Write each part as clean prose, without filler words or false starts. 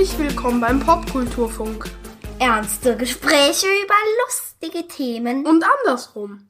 Herzlich willkommen beim Popkulturfunk. Ernste Gespräche über lustige Themen. Und andersrum.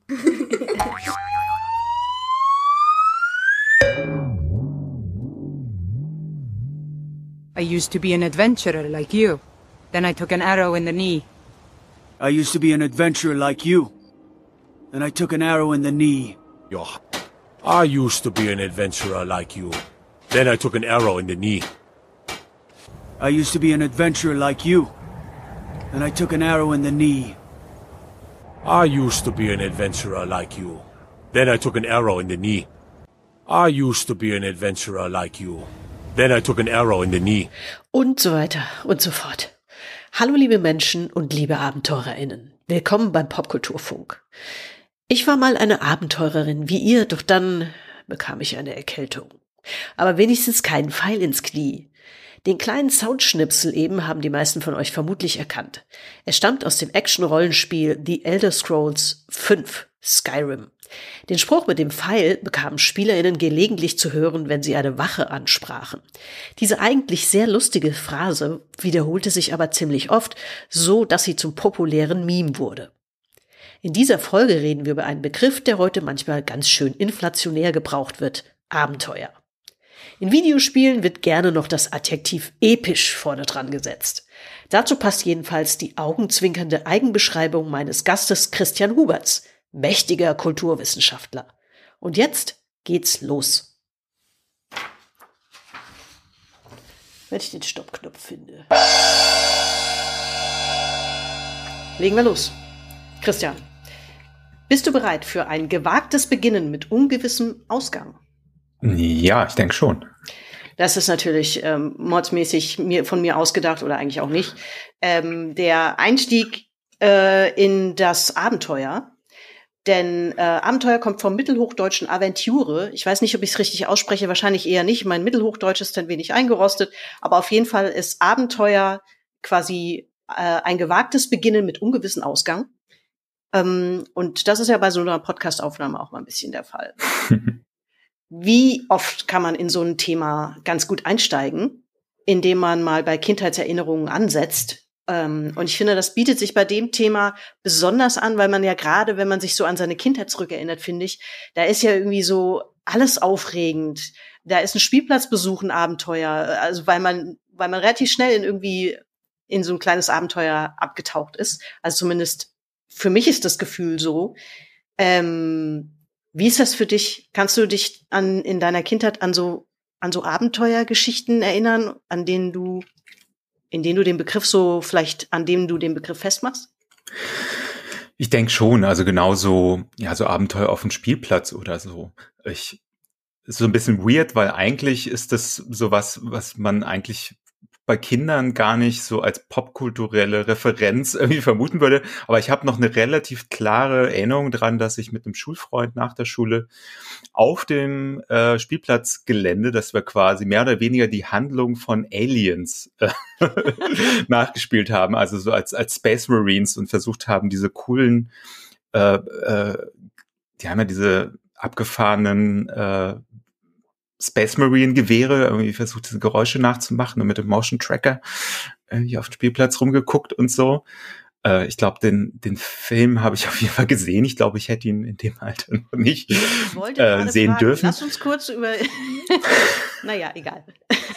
I used to be an adventurer like you. Then I took an arrow in the knee. I used to be an adventurer like you. Then I took an arrow in the knee. Yeah. I used to be an adventurer like you. Then I took an arrow in the knee. I used to be an adventurer like you. Then I took an arrow in the knee. I used to be an adventurer like you. Then I took an arrow in the knee. I used to be an adventurer like you. Then I took an arrow in the knee. Und so weiter und so fort. Hallo liebe Menschen und liebe AbenteurerInnen. Willkommen beim Popkulturfunk. Ich war mal eine Abenteurerin wie ihr, doch dann bekam ich eine Erkältung. Aber wenigstens keinen Pfeil ins Knie. Den kleinen Soundschnipsel eben haben die meisten von euch vermutlich erkannt. Er stammt aus dem Action-Rollenspiel The Elder Scrolls V, Skyrim. Den Spruch mit dem Pfeil bekamen SpielerInnen gelegentlich zu hören, wenn sie eine Wache ansprachen. Diese eigentlich sehr lustige Phrase wiederholte sich aber ziemlich oft, so dass sie zum populären Meme wurde. In dieser Folge reden wir über einen Begriff, der heute manchmal ganz schön inflationär gebraucht wird: Abenteuer. In Videospielen wird gerne noch das Adjektiv episch vorne dran gesetzt. Dazu passt jedenfalls die augenzwinkernde Eigenbeschreibung meines Gastes Christian Huberts, mächtiger Kulturwissenschaftler. Und jetzt geht's los. Wenn ich den Stoppknopf finde. Legen wir los. Christian, bist du bereit für ein gewagtes Beginnen mit ungewissem Ausgang? Ja, ich denke schon. Das ist natürlich mordsmäßig von mir ausgedacht oder eigentlich auch nicht. Der Einstieg in das Abenteuer. Denn Abenteuer kommt vom mittelhochdeutschen Aventure. Ich weiß nicht, ob ich es richtig ausspreche, wahrscheinlich eher nicht. Mein Mittelhochdeutsch ist ein wenig eingerostet. Aber auf jeden Fall ist Abenteuer quasi ein gewagtes Beginnen mit ungewissem Ausgang. Und das ist ja bei so einer Podcast-Aufnahme auch mal ein bisschen der Fall. Wie oft kann man in so ein Thema ganz gut einsteigen, indem man mal bei Kindheitserinnerungen ansetzt? Und ich finde, das bietet sich bei dem Thema besonders an, weil man ja gerade, wenn man sich so an seine Kindheit zurückerinnert, finde ich, da ist ja irgendwie so alles aufregend. Da ist ein Spielplatzbesuch ein Abenteuer, also weil man relativ schnell in so ein kleines Abenteuer abgetaucht ist. Also zumindest für mich ist das Gefühl so. Wie ist das für dich? Kannst du dich in deiner Kindheit an so Abenteuergeschichten erinnern, in denen du den Begriff an dem du den Begriff festmachst? Ich denke schon, also genauso, ja, so Abenteuer auf dem Spielplatz oder so. Ist so ein bisschen weird, weil eigentlich ist das sowas, was man eigentlich bei Kindern gar nicht so als popkulturelle Referenz irgendwie vermuten würde. Aber ich habe noch eine relativ klare Erinnerung dran, dass ich mit einem Schulfreund nach der Schule auf dem Spielplatzgelände, dass wir quasi mehr oder weniger die Handlung von Aliens nachgespielt haben, also so als Space Marines, und versucht haben, diese coolen, die haben ja diese abgefahrenen Space Marine Gewehre, irgendwie versucht, diese Geräusche nachzumachen und mit dem Motion Tracker irgendwie auf dem Spielplatz rumgeguckt und so. Ich glaube, den Film habe ich auf jeden Fall gesehen. Ich glaube, ich hätte ihn in dem Alter noch nicht sehen fragen. dürfen. Lass uns kurz über... Naja, egal.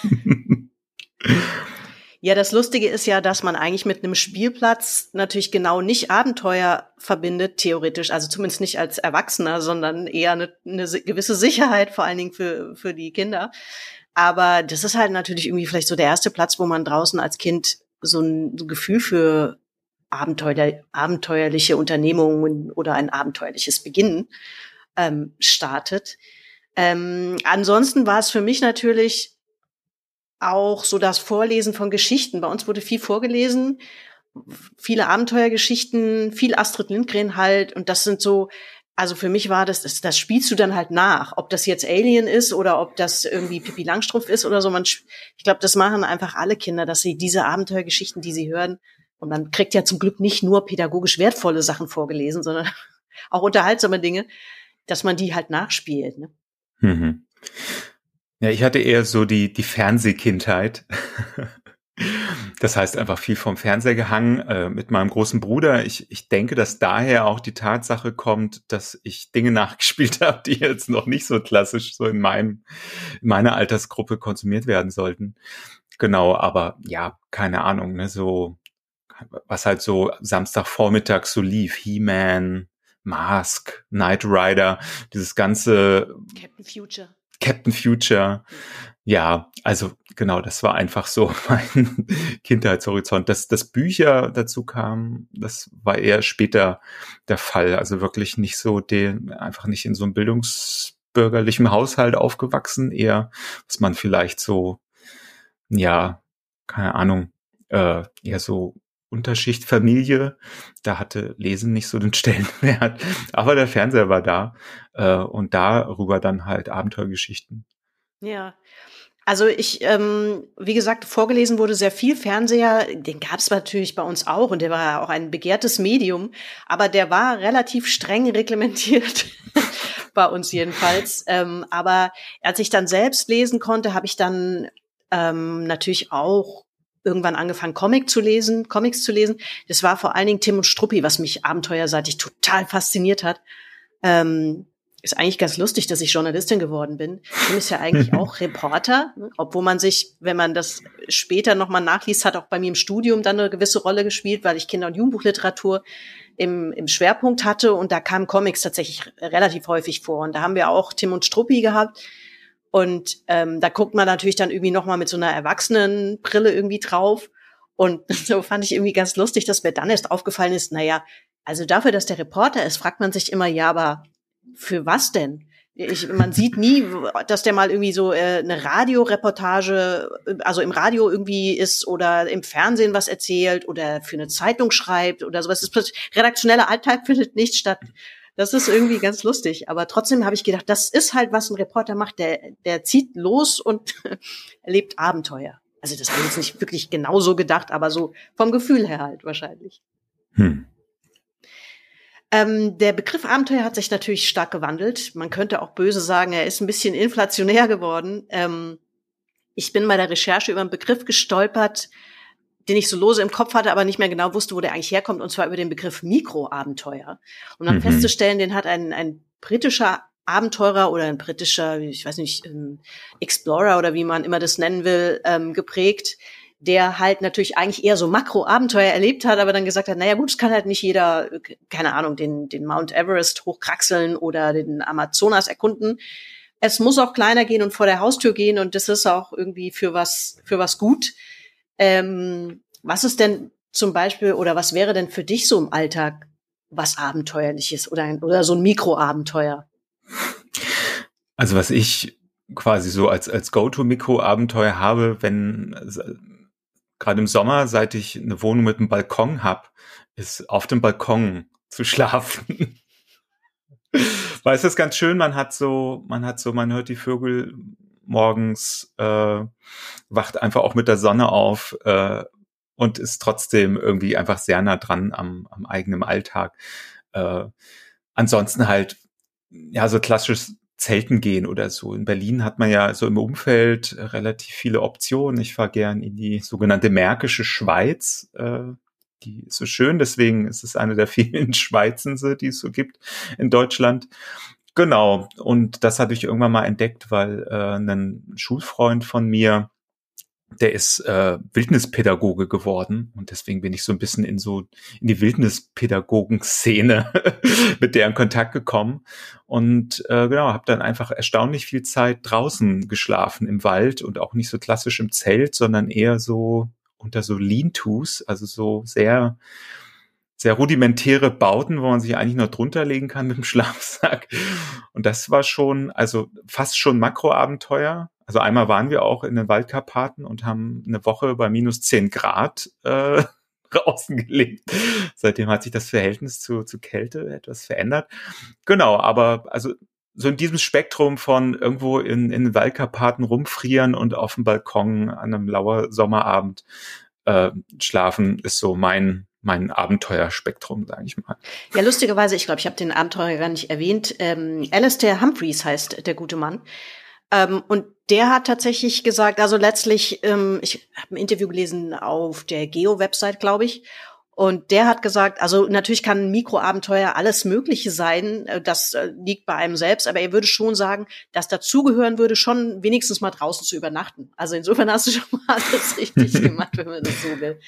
Ja, das Lustige ist ja, dass man eigentlich mit einem Spielplatz natürlich genau nicht Abenteuer verbindet, theoretisch, also zumindest nicht als Erwachsener, sondern eher eine gewisse Sicherheit, vor allen Dingen für die Kinder. Aber das ist halt natürlich irgendwie vielleicht so der erste Platz, wo man draußen als Kind so ein Gefühl für abenteuerliche Unternehmungen oder ein abenteuerliches Beginnen startet. Ansonsten war es für mich natürlich auch so das Vorlesen von Geschichten. Bei uns wurde viel vorgelesen, viele Abenteuergeschichten, viel Astrid Lindgren halt. Und das sind so, also für mich war das spielst du dann halt nach. Ob das jetzt Alien ist oder ob das irgendwie Pippi Langstrumpf ist oder so. Ich glaube, das machen einfach alle Kinder, dass sie diese Abenteuergeschichten, die sie hören, und man kriegt ja zum Glück nicht nur pädagogisch wertvolle Sachen vorgelesen, sondern auch unterhaltsame Dinge, dass man die halt nachspielt. Ne? Mhm. Ja, ich hatte eher so die Fernsehkindheit. Das heißt einfach viel vom Fernseher gehangen, mit meinem großen Bruder. Ich denke, dass daher auch die Tatsache kommt, dass ich Dinge nachgespielt habe, die jetzt noch nicht so klassisch so in meiner Altersgruppe konsumiert werden sollten. Genau, aber ja, keine Ahnung, ne, so, was halt so Samstagvormittag so lief, He-Man, Mask, Knight Rider, dieses ganze Captain Future. Ja, also genau, das war einfach so mein Kindheitshorizont. Dass Bücher dazu kamen, das war eher später der Fall. Also wirklich nicht so einfach nicht in so einem bildungsbürgerlichen Haushalt aufgewachsen, eher, was man vielleicht so, ja, keine Ahnung, eher so Unterschichtfamilie, da hatte Lesen nicht so den Stellenwert, aber der Fernseher war da und darüber dann halt Abenteuergeschichten. Ja, also wie gesagt, vorgelesen wurde sehr viel. Fernseher, den gab es natürlich bei uns auch und der war auch ein begehrtes Medium, aber der war relativ streng reglementiert, bei uns jedenfalls. Aber als ich dann selbst lesen konnte, habe ich dann natürlich auch irgendwann angefangen, Comics zu lesen. Das war vor allen Dingen Tim und Struppi, was mich abenteuerseitig total fasziniert hat. Ist eigentlich ganz lustig, dass ich Journalistin geworden bin. Tim ist ja eigentlich auch Reporter, obwohl man sich, wenn man das später nochmal nachliest, hat auch bei mir im Studium dann eine gewisse Rolle gespielt, weil ich Kinder- und Jugendbuchliteratur im Schwerpunkt hatte und da kamen Comics tatsächlich relativ häufig vor. Und da haben wir auch Tim und Struppi gehabt. Und da guckt man natürlich dann irgendwie nochmal mit so einer Erwachsenenbrille irgendwie drauf. Und so fand ich irgendwie ganz lustig, dass mir dann erst aufgefallen ist, naja, also dafür, dass der Reporter ist, fragt man sich immer, ja, aber für was denn? Man sieht nie, dass der mal irgendwie so eine Radioreportage, also im Radio irgendwie ist oder im Fernsehen was erzählt oder für eine Zeitung schreibt oder sowas. Das plötzlich redaktioneller Alltag findet nicht statt. Das ist irgendwie ganz lustig. Aber trotzdem habe ich gedacht, das ist halt, was ein Reporter macht. Der zieht los und erlebt Abenteuer. Also das habe ich jetzt nicht wirklich genau so gedacht, aber so vom Gefühl her halt wahrscheinlich. Der Begriff Abenteuer hat sich natürlich stark gewandelt. Man könnte auch böse sagen, er ist ein bisschen inflationär geworden. Ich bin bei der Recherche über einen Begriff gestolpert, den ich so lose im Kopf hatte, aber nicht mehr genau wusste, wo der eigentlich herkommt, und zwar über den Begriff Mikroabenteuer. Um dann festzustellen, den hat ein britischer Abenteurer oder ein britischer, ich weiß nicht, Explorer oder wie man immer das nennen will, geprägt, der halt natürlich eigentlich eher so Makroabenteuer erlebt hat, aber dann gesagt hat, naja gut, es kann halt nicht jeder, keine Ahnung, den Mount Everest hochkraxeln oder den Amazonas erkunden. Es muss auch kleiner gehen und vor der Haustür gehen und das ist auch irgendwie für was gut. Was ist denn zum Beispiel oder was wäre denn für dich so im Alltag was Abenteuerliches oder so ein Mikroabenteuer? Also was ich quasi so als Go-To-Mikroabenteuer habe, wenn gerade im Sommer, seit ich eine Wohnung mit einem Balkon habe, ist auf dem Balkon zu schlafen. Weil es ist ganz schön, man hört die Vögel morgens, wacht einfach auch mit der Sonne auf und ist trotzdem irgendwie einfach sehr nah dran am eigenen Alltag. Ansonsten halt, ja, so klassisches Zelten gehen oder so. In Berlin hat man ja so im Umfeld relativ viele Optionen. Ich fahre gern in die sogenannte Märkische Schweiz. Die ist so schön, deswegen ist es eine der vielen Schweizense, die es so gibt in Deutschland. Genau, und das hatte ich irgendwann mal entdeckt, weil ein Schulfreund von mir, der ist Wildnispädagoge geworden und deswegen bin ich so ein bisschen in die Wildnispädagogen-Szene mit der in Kontakt gekommen und genau, habe dann einfach erstaunlich viel Zeit draußen geschlafen im Wald und auch nicht so klassisch im Zelt, sondern eher so unter so Lean-Tos, also so sehr sehr rudimentäre Bauten, wo man sich eigentlich nur drunter legen kann mit dem Schlafsack. Und das war schon, also fast schon Makroabenteuer. Also einmal waren wir auch in den Waldkarpaten und haben eine Woche bei minus 10 Grad draußen gelebt. Seitdem hat sich das Verhältnis zu Kälte etwas verändert. Genau, aber also so in diesem Spektrum von irgendwo in den Waldkarpaten rumfrieren und auf dem Balkon an einem lauen Sommerabend schlafen, ist so mein Abenteuerspektrum, sage ich mal. Ja, lustigerweise, ich glaube, ich habe den Abenteurer gar nicht erwähnt. Alastair Humphreys heißt der gute Mann. Und der hat tatsächlich gesagt, also letztlich, ich habe ein Interview gelesen auf der Geo-Website, glaube ich, und der hat gesagt, also natürlich kann ein Mikroabenteuer alles Mögliche sein, das liegt bei einem selbst, aber er würde schon sagen, dass dazugehören würde, schon wenigstens mal draußen zu übernachten. Also insofern hast du schon mal alles richtig gemacht, wenn man das so will.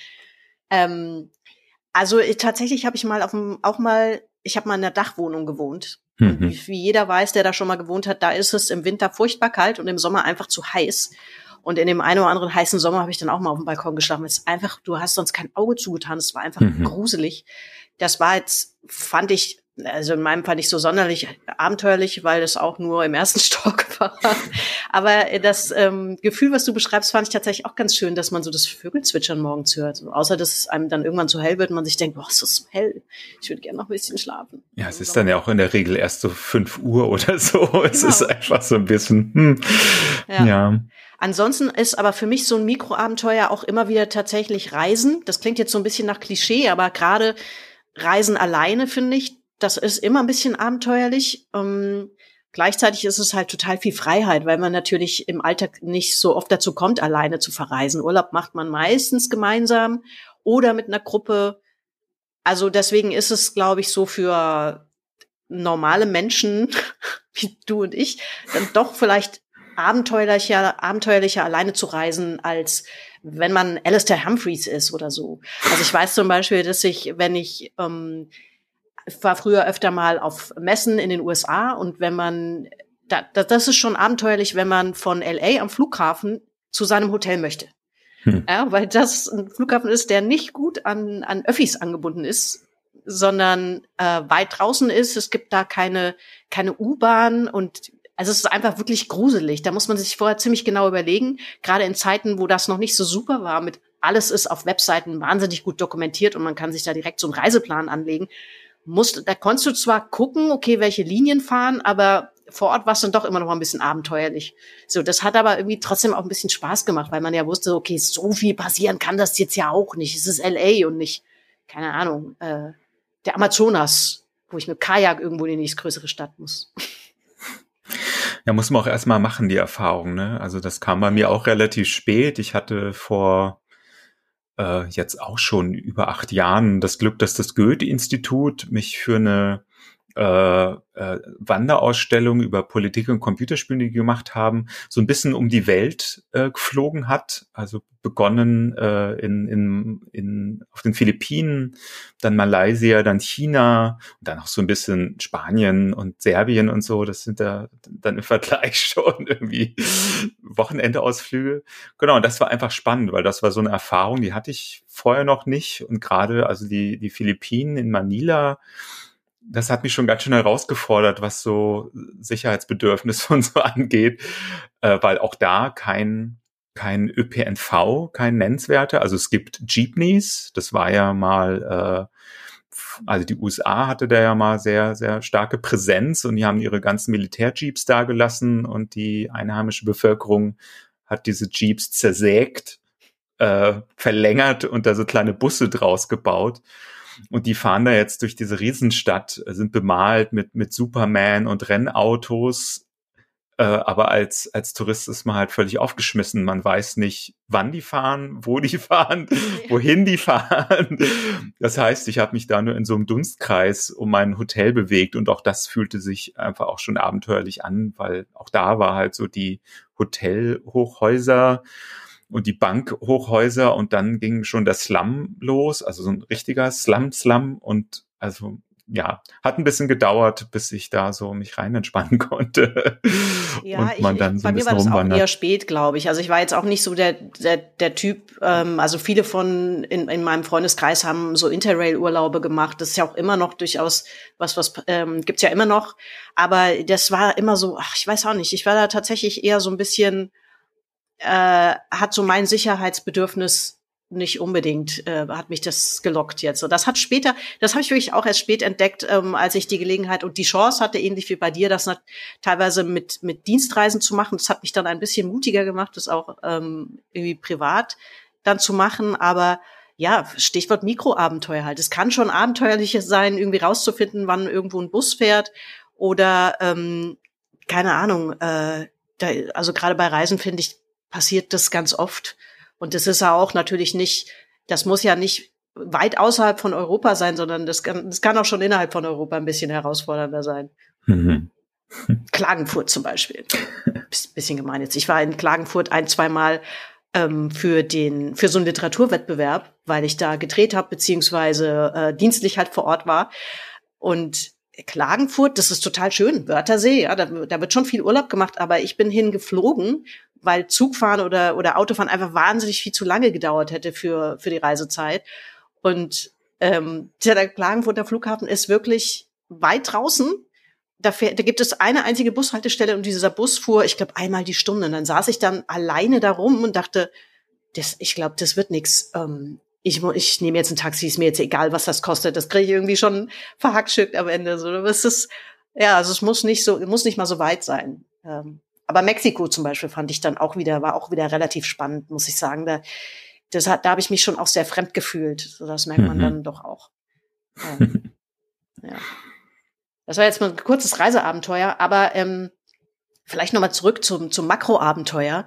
Tatsächlich habe ich ich habe mal in einer Dachwohnung gewohnt. Und wie jeder weiß, der da schon mal gewohnt hat, da ist es im Winter furchtbar kalt und im Sommer einfach zu heiß. Und in dem einen oder anderen heißen Sommer habe ich dann auch mal auf dem Balkon geschlafen. Es ist einfach, du hast sonst kein Auge zugetan. Es war einfach gruselig. Das war jetzt, fand ich, also in meinem Fall nicht so sonderlich abenteuerlich, weil das auch nur im ersten Stock war. Aber das Gefühl, was du beschreibst, fand ich tatsächlich auch ganz schön, dass man so das Vögelzwitschern morgens hört. So, außer, dass es einem dann irgendwann zu hell wird und man sich denkt, boah, ist das so hell. Ich würde gerne noch ein bisschen schlafen. Ja, es ist dann ja auch in der Regel erst so 5 Uhr oder so. Genau. Es ist einfach so ein bisschen, ja. Ansonsten ist aber für mich so ein Mikroabenteuer auch immer wieder tatsächlich Reisen. Das klingt jetzt so ein bisschen nach Klischee, aber gerade Reisen alleine, finde ich, das ist immer ein bisschen abenteuerlich. Gleichzeitig ist es halt total viel Freiheit, weil man natürlich im Alltag nicht so oft dazu kommt, alleine zu verreisen. Urlaub macht man meistens gemeinsam oder mit einer Gruppe. Also deswegen ist es, glaube ich, so für normale Menschen wie du und ich dann doch vielleicht abenteuerlicher alleine zu reisen, als wenn man Alistair Humphreys ist oder so. Also ich weiß zum Beispiel, dass ich war früher öfter mal auf Messen in den USA und wenn man, das ist schon abenteuerlich, wenn man von LA am Flughafen zu seinem Hotel möchte. Ja, weil das ein Flughafen ist, der nicht gut an Öffis angebunden ist, sondern weit draußen ist. Es gibt da keine U-Bahn und also es ist einfach wirklich gruselig. Da muss man sich vorher ziemlich genau überlegen, gerade in Zeiten, wo das noch nicht so super war, mit alles ist auf Webseiten wahnsinnig gut dokumentiert und man kann sich da direkt so einen Reiseplan anlegen. Da konntest du zwar gucken, okay, welche Linien fahren, aber vor Ort war es dann doch immer noch mal ein bisschen abenteuerlich. So, das hat aber irgendwie trotzdem auch ein bisschen Spaß gemacht, weil man ja wusste, okay, so viel passieren kann das jetzt ja auch nicht. Es ist LA und nicht, keine Ahnung, der Amazonas, wo ich mit Kajak irgendwo in die nächstgrößere Stadt muss. Ja, muss man auch erstmal machen, die Erfahrung, ne? Also das kam bei mir auch relativ spät. Ich hatte vor jetzt auch schon über 8 Jahren das Glück, dass das Goethe-Institut mich für eine Wanderausstellung über Politik und Computerspiele, die die gemacht haben, so ein bisschen um die Welt geflogen hat. Also begonnen auf den Philippinen, dann Malaysia, dann China und dann auch so ein bisschen Spanien und Serbien und so. Das sind da dann im Vergleich schon irgendwie Wochenendausflüge. Genau, und das war einfach spannend, weil das war so eine Erfahrung, die hatte ich vorher noch nicht. Und gerade also die Philippinen in Manila, das hat mich schon ganz schön herausgefordert, was so Sicherheitsbedürfnisse und so angeht, weil auch da kein ÖPNV, kein nennenswerter. Also es gibt Jeepneys, das war ja mal, also die USA hatte da ja mal sehr, sehr starke Präsenz und die haben ihre ganzen Militärjeeps da gelassen und die einheimische Bevölkerung hat diese Jeeps zersägt, verlängert und da so kleine Busse draus gebaut. Und die fahren da jetzt durch diese Riesenstadt, sind bemalt mit Superman und Rennautos. Aber als Tourist ist man halt völlig aufgeschmissen. Man weiß nicht, wann die fahren, wo die fahren, wohin die fahren. Das heißt, ich habe mich da nur in so einem Dunstkreis um mein Hotel bewegt und auch das fühlte sich einfach auch schon abenteuerlich an, weil auch da war halt so die Hotelhochhäuser und die Bankhochhäuser und dann ging schon der Slum los, also so ein richtiger Slum und also ja, hat ein bisschen gedauert, bis ich da so mich rein entspannen konnte. Ja, und man dann so bei ein mir bisschen war das auch rumwandert. eher spät, glaube ich. Also ich war jetzt auch nicht so der Typ, also viele in meinem Freundeskreis haben so Interrail-Urlaube gemacht. Das ist ja auch immer noch durchaus was gibt's ja immer noch. Aber das war immer so, ich weiß auch nicht, ich war da tatsächlich eher so ein bisschen hat so mein Sicherheitsbedürfnis nicht unbedingt, hat mich das gelockt jetzt. Und das habe ich wirklich auch erst spät entdeckt, als ich die Gelegenheit und die Chance hatte, ähnlich wie bei dir, das teilweise mit Dienstreisen zu machen. Das hat mich dann ein bisschen mutiger gemacht, das auch irgendwie privat dann zu machen. Aber ja, Stichwort Mikroabenteuer halt. Es kann schon abenteuerliches sein, irgendwie rauszufinden, wann irgendwo ein Bus fährt oder keine Ahnung, also gerade bei Reisen, finde ich, passiert das ganz oft. Und das ist ja auch natürlich nicht, das muss ja nicht weit außerhalb von Europa sein, sondern das kann auch schon innerhalb von Europa ein bisschen herausfordernder sein. Mhm. Klagenfurt zum Beispiel. Bisschen gemein jetzt. Ich war in Klagenfurt 1-2 Mal für so einen Literaturwettbewerb, weil ich da gedreht habe, beziehungsweise dienstlich halt vor Ort war. Und Klagenfurt, das ist total schön, Wörthersee, ja, da wird schon viel Urlaub gemacht, aber ich bin hingeflogen, weil Zugfahren oder Autofahren einfach wahnsinnig viel zu lange gedauert hätte für die Reisezeit. Und der Klagenfurter Flughafen ist wirklich weit draußen. Da gibt es eine einzige Bushaltestelle und dieser Bus fuhr, ich glaube, einmal die Stunde. Und dann saß ich dann alleine da rum und dachte, ich glaube, das wird nix. Ich nehme jetzt ein Taxi, ist mir jetzt egal, was das kostet. Das kriege ich irgendwie schon verhackstückt am Ende. So, es ist, ja, also es muss nicht mal so weit sein. Aber Mexiko zum Beispiel fand ich dann war auch wieder relativ spannend, muss ich sagen. Da habe ich mich schon auch sehr fremd gefühlt. So, das merkt man dann doch auch. Ja. Das war jetzt mal ein kurzes Reiseabenteuer, aber vielleicht nochmal zurück zum Makroabenteuer.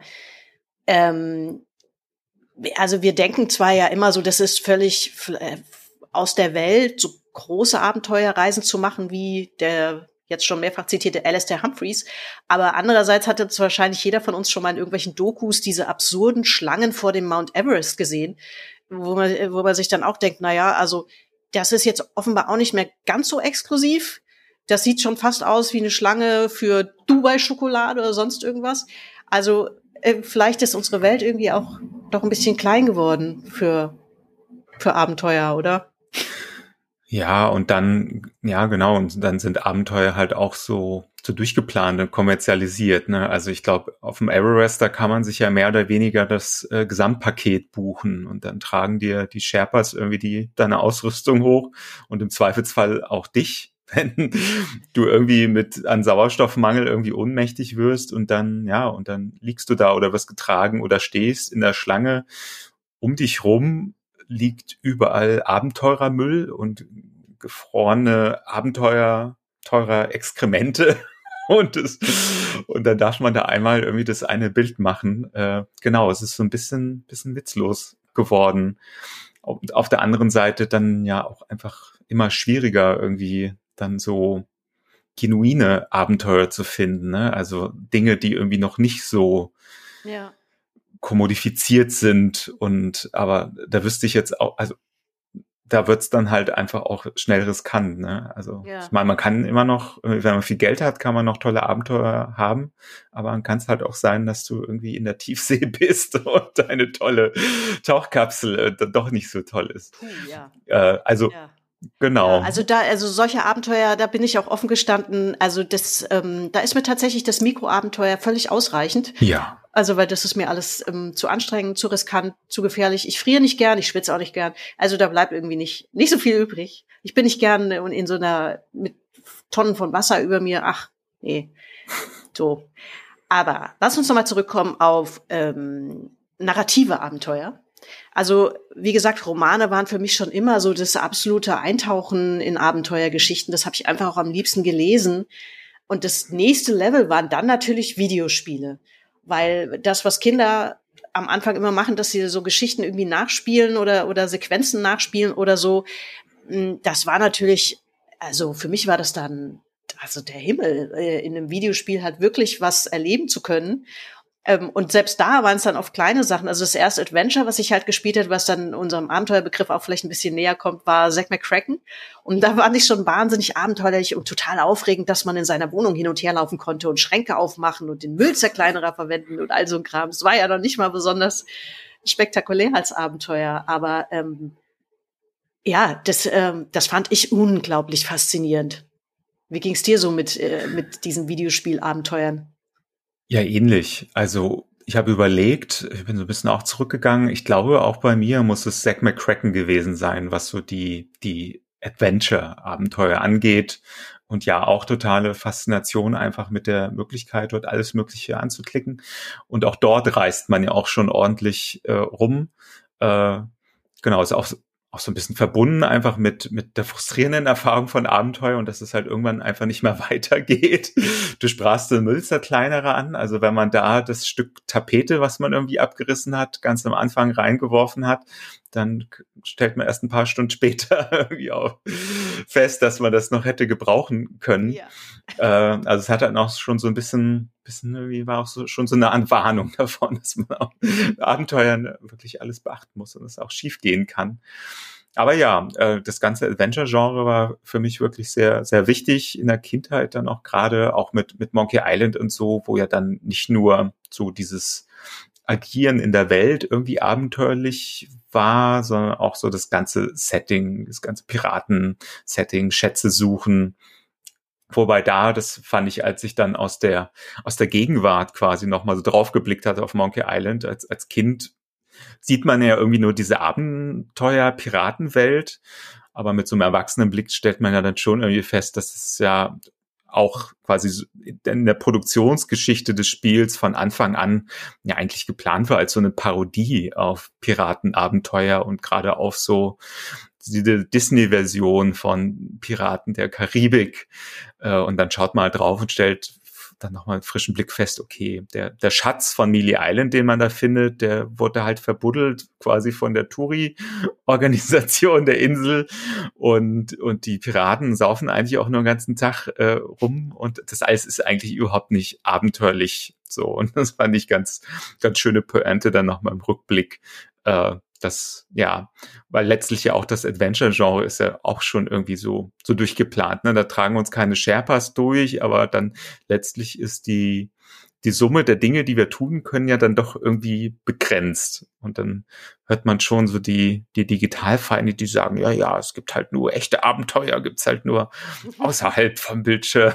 Also wir denken zwar ja immer so, das ist völlig aus der Welt, so große Abenteuerreisen zu machen, wie der jetzt schon mehrfach zitierte Alastair Humphreys, aber andererseits hat jetzt wahrscheinlich jeder von uns schon mal in irgendwelchen Dokus diese absurden Schlangen vor dem Mount Everest gesehen, wo man sich dann auch denkt, naja, also das ist jetzt offenbar auch nicht mehr ganz so exklusiv. Das sieht schon fast aus wie eine Schlange für Dubai-Schokolade oder sonst irgendwas. Also vielleicht ist unsere Welt irgendwie auch doch ein bisschen klein geworden für Abenteuer, oder? Ja, und dann, ja, genau, und dann sind Abenteuer halt auch so durchgeplant und kommerzialisiert, ne? Also ich glaube, auf dem Everest, da kann man sich ja mehr oder weniger das Gesamtpaket buchen und dann tragen dir die Sherpas irgendwie deine Ausrüstung hoch und im Zweifelsfall auch dich, wenn du irgendwie an Sauerstoffmangel irgendwie ohnmächtig wirst und dann liegst du da oder wirst getragen oder stehst in der Schlange. Um dich rum liegt überall Abenteurermüll und gefrorene teurer Exkremente und dann darf man da einmal irgendwie das eine Bild machen. Genau, es ist so ein bisschen witzlos geworden. Und auf der anderen Seite dann ja auch einfach immer schwieriger irgendwie dann so genuine Abenteuer zu finden, ne? Also Dinge, die irgendwie noch nicht so kommodifiziert sind aber da wüsste ich jetzt auch, also da wird's dann halt einfach auch schnell riskant, ne? Also ich meine, man kann immer noch, wenn man viel Geld hat, kann man noch tolle Abenteuer haben, aber dann kann es halt auch sein, dass du irgendwie in der Tiefsee bist und deine tolle Tauchkapsel doch nicht so toll ist. Genau. Ja, also solche Abenteuer, da bin ich auch offen gestanden. Also da ist mir tatsächlich das Mikroabenteuer völlig ausreichend. Ja. Also weil das ist mir alles zu anstrengend, zu riskant, zu gefährlich. Ich friere nicht gern, ich schwitze auch nicht gern. Also da bleibt irgendwie nicht so viel übrig. Ich bin nicht gern in so mit Tonnen von Wasser über mir. Ach, nee. So. Aber lass uns nochmal zurückkommen auf narrative Abenteuer. Also, wie gesagt, Romane waren für mich schon immer so das absolute Eintauchen in Abenteuergeschichten. Das habe ich einfach auch am liebsten gelesen. Und das nächste Level waren dann natürlich Videospiele. Weil das, was Kinder am Anfang immer machen, dass sie so Geschichten irgendwie nachspielen oder Sequenzen nachspielen oder so, das war natürlich, also für mich war das dann, also der Himmel, in einem Videospiel halt wirklich was erleben zu können. Und selbst da waren es dann oft kleine Sachen. Also das erste Adventure, was ich halt gespielt habe, was dann unserem Abenteuerbegriff auch vielleicht ein bisschen näher kommt, war Zack McCracken. Und da war ich schon wahnsinnig abenteuerlich und total aufregend, dass man in seiner Wohnung hin und her laufen konnte und Schränke aufmachen und den Müllzerkleinerer verwenden und all so ein Kram. Es war ja noch nicht mal besonders spektakulär als Abenteuer. Aber das fand ich unglaublich faszinierend. Wie ging's dir so mit diesen Videospielabenteuern? Ja, ähnlich. Also ich habe überlegt, ich bin so ein bisschen auch zurückgegangen. Ich glaube, auch bei mir muss es Zack McCracken gewesen sein, was so die Adventure-Abenteuer angeht. Und ja, auch totale Faszination einfach mit der Möglichkeit, dort alles Mögliche anzuklicken. Und auch dort reist man ja auch schon ordentlich rum. Genau, ist auch auch so ein bisschen verbunden einfach mit der frustrierenden Erfahrung von Abenteuer und dass es halt irgendwann einfach nicht mehr weitergeht. Du sprachst den Münsterkleinere an, also wenn man da das Stück Tapete, was man irgendwie abgerissen hat, ganz am Anfang reingeworfen hat, dann stellt man erst ein paar Stunden später irgendwie auch fest, dass man das noch hätte gebrauchen können. Ja. Also es hat dann auch schon so ein bisschen irgendwie war auch so, schon so eine Warnung davon, dass man auch Abenteuern wirklich alles beachten muss und es auch schief gehen kann. Aber ja, das ganze Adventure-Genre war für mich wirklich sehr, sehr wichtig in der Kindheit dann auch gerade, auch mit Monkey Island und so, wo ja dann nicht nur so dieses Agieren in der Welt irgendwie abenteuerlich war, sondern auch so das ganze Setting, das ganze Piraten-Setting, Schätze suchen. Wobei das fand ich, als ich dann aus der Gegenwart quasi nochmal so draufgeblickt hatte auf Monkey Island, als Kind sieht man ja irgendwie nur diese Abenteuer-Piratenwelt, aber mit so einem erwachsenen Blick stellt man ja dann schon irgendwie fest, dass es ja auch quasi in der Produktionsgeschichte des Spiels von Anfang an ja eigentlich geplant war als so eine Parodie auf Piratenabenteuer und gerade auf so diese Disney-Version von Piraten der Karibik. Und dann schaut man halt drauf und stellt dann nochmal einen frischen Blick fest, okay, der Schatz von Mealy Island, den man da findet, der wurde halt verbuddelt quasi von der Touri-Organisation der Insel und die Piraten saufen eigentlich auch nur den ganzen Tag rum und das alles ist eigentlich überhaupt nicht abenteuerlich so und das fand ich ganz, ganz schöne Pointe dann nochmal im Rückblick, das, ja, weil letztlich ja auch das Adventure-Genre ist ja auch schon irgendwie so durchgeplant, ne? Da tragen uns keine Sherpas durch, aber dann letztlich ist die Summe der Dinge, die wir tun können, ja dann doch irgendwie begrenzt. Und dann hört man schon so die Digitalfeinde, die sagen, ja, es gibt halt nur echte Abenteuer, gibt's halt nur außerhalb vom Bildschirm.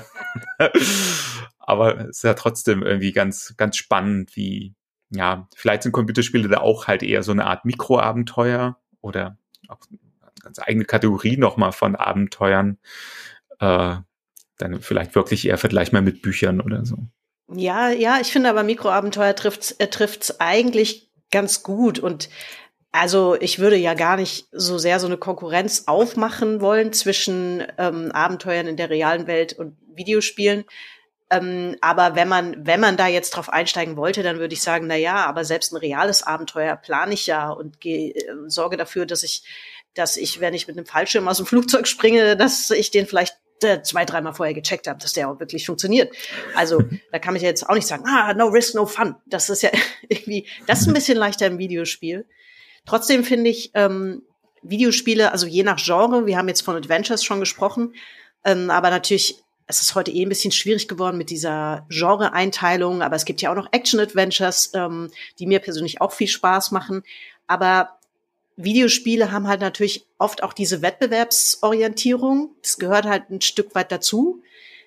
Aber es ist ja trotzdem irgendwie ganz, ganz spannend, wie ja, vielleicht sind Computerspiele da auch halt eher so eine Art Mikroabenteuer oder auch eine ganz eigene Kategorie nochmal von Abenteuern. Dann vielleicht wirklich eher vergleichbar mit Büchern oder so. Ja, ich finde aber Mikroabenteuer trifft's eigentlich ganz gut und also ich würde ja gar nicht so sehr so eine Konkurrenz aufmachen wollen zwischen Abenteuern in der realen Welt und Videospielen. Aber wenn man da jetzt drauf einsteigen wollte, dann würde ich sagen, aber selbst ein reales Abenteuer plane ich ja und sorge dafür, dass ich, wenn ich mit einem Fallschirm aus dem Flugzeug springe, dass ich den vielleicht 2-3 Mal vorher gecheckt habe, dass der auch wirklich funktioniert. Also da kann ich jetzt auch nicht sagen, no risk, no fun. Das ist ja irgendwie, das ist ein bisschen leichter im Videospiel. Trotzdem finde ich Videospiele, also je nach Genre, wir haben jetzt von Adventures schon gesprochen, aber natürlich es ist heute ein bisschen schwierig geworden mit dieser Genre-Einteilung, aber es gibt ja auch noch Action-Adventures, die mir persönlich auch viel Spaß machen. Aber Videospiele haben halt natürlich oft auch diese Wettbewerbsorientierung. Das gehört halt ein Stück weit dazu.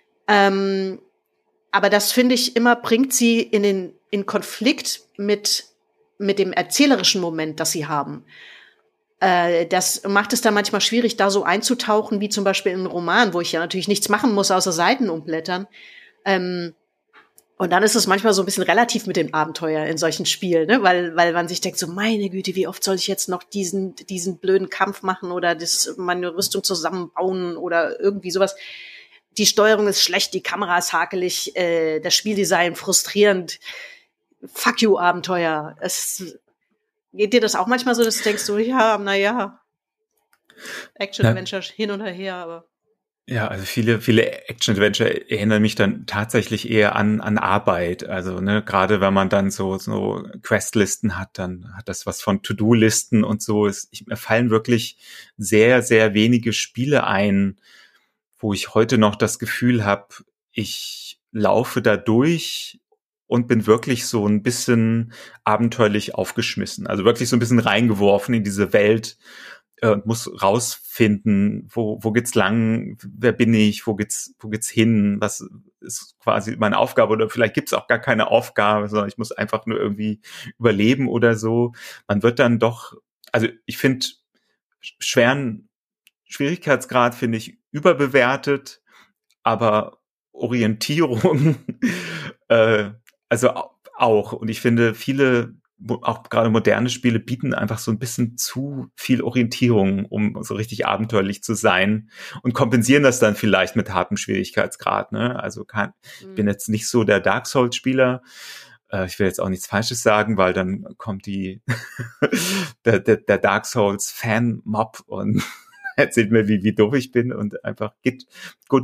Aber das, finde ich, immer bringt sie in Konflikt mit dem erzählerischen Moment, das sie haben. Das macht es dann manchmal schwierig, da so einzutauchen, wie zum Beispiel in einen Roman, wo ich ja natürlich nichts machen muss, außer Seiten umblättern. Und dann ist es manchmal so ein bisschen relativ mit dem Abenteuer in solchen Spielen, ne? Weil man sich denkt, so meine Güte, wie oft soll ich jetzt noch diesen blöden Kampf machen oder meine Rüstung zusammenbauen oder irgendwie sowas. Die Steuerung ist schlecht, die Kamera ist hakelig, das Spieldesign frustrierend. Fuck you, Abenteuer. Geht dir das auch manchmal so, dass du denkst, so, Action-Adventure hin und her, aber... Ja, also viele Action-Adventure erinnern mich dann tatsächlich eher an Arbeit. Also, ne, gerade wenn man dann so Questlisten hat, dann hat das was von To-Do-Listen und so. Mir fallen wirklich sehr, sehr wenige Spiele ein, wo ich heute noch das Gefühl habe, ich laufe da durch und bin wirklich so ein bisschen abenteuerlich aufgeschmissen. Also wirklich so ein bisschen reingeworfen in diese Welt und muss rausfinden, wo geht's lang, wer bin ich, wo geht's hin, was ist quasi meine Aufgabe oder vielleicht gibt's auch gar keine Aufgabe, sondern ich muss einfach nur irgendwie überleben oder so. Man wird dann doch, also ich finde Schwierigkeitsgrad finde ich überbewertet, aber Orientierung also auch. Und ich finde, viele auch gerade moderne Spiele bieten einfach so ein bisschen zu viel Orientierung, um so richtig abenteuerlich zu sein und kompensieren das dann vielleicht mit hartem Schwierigkeitsgrad, ne? Also ich bin jetzt nicht so der Dark Souls Spieler. Ich will jetzt auch nichts Falsches sagen, weil dann kommt der Dark Souls Fan Mob und erzählt mir, wie doof ich bin und einfach gut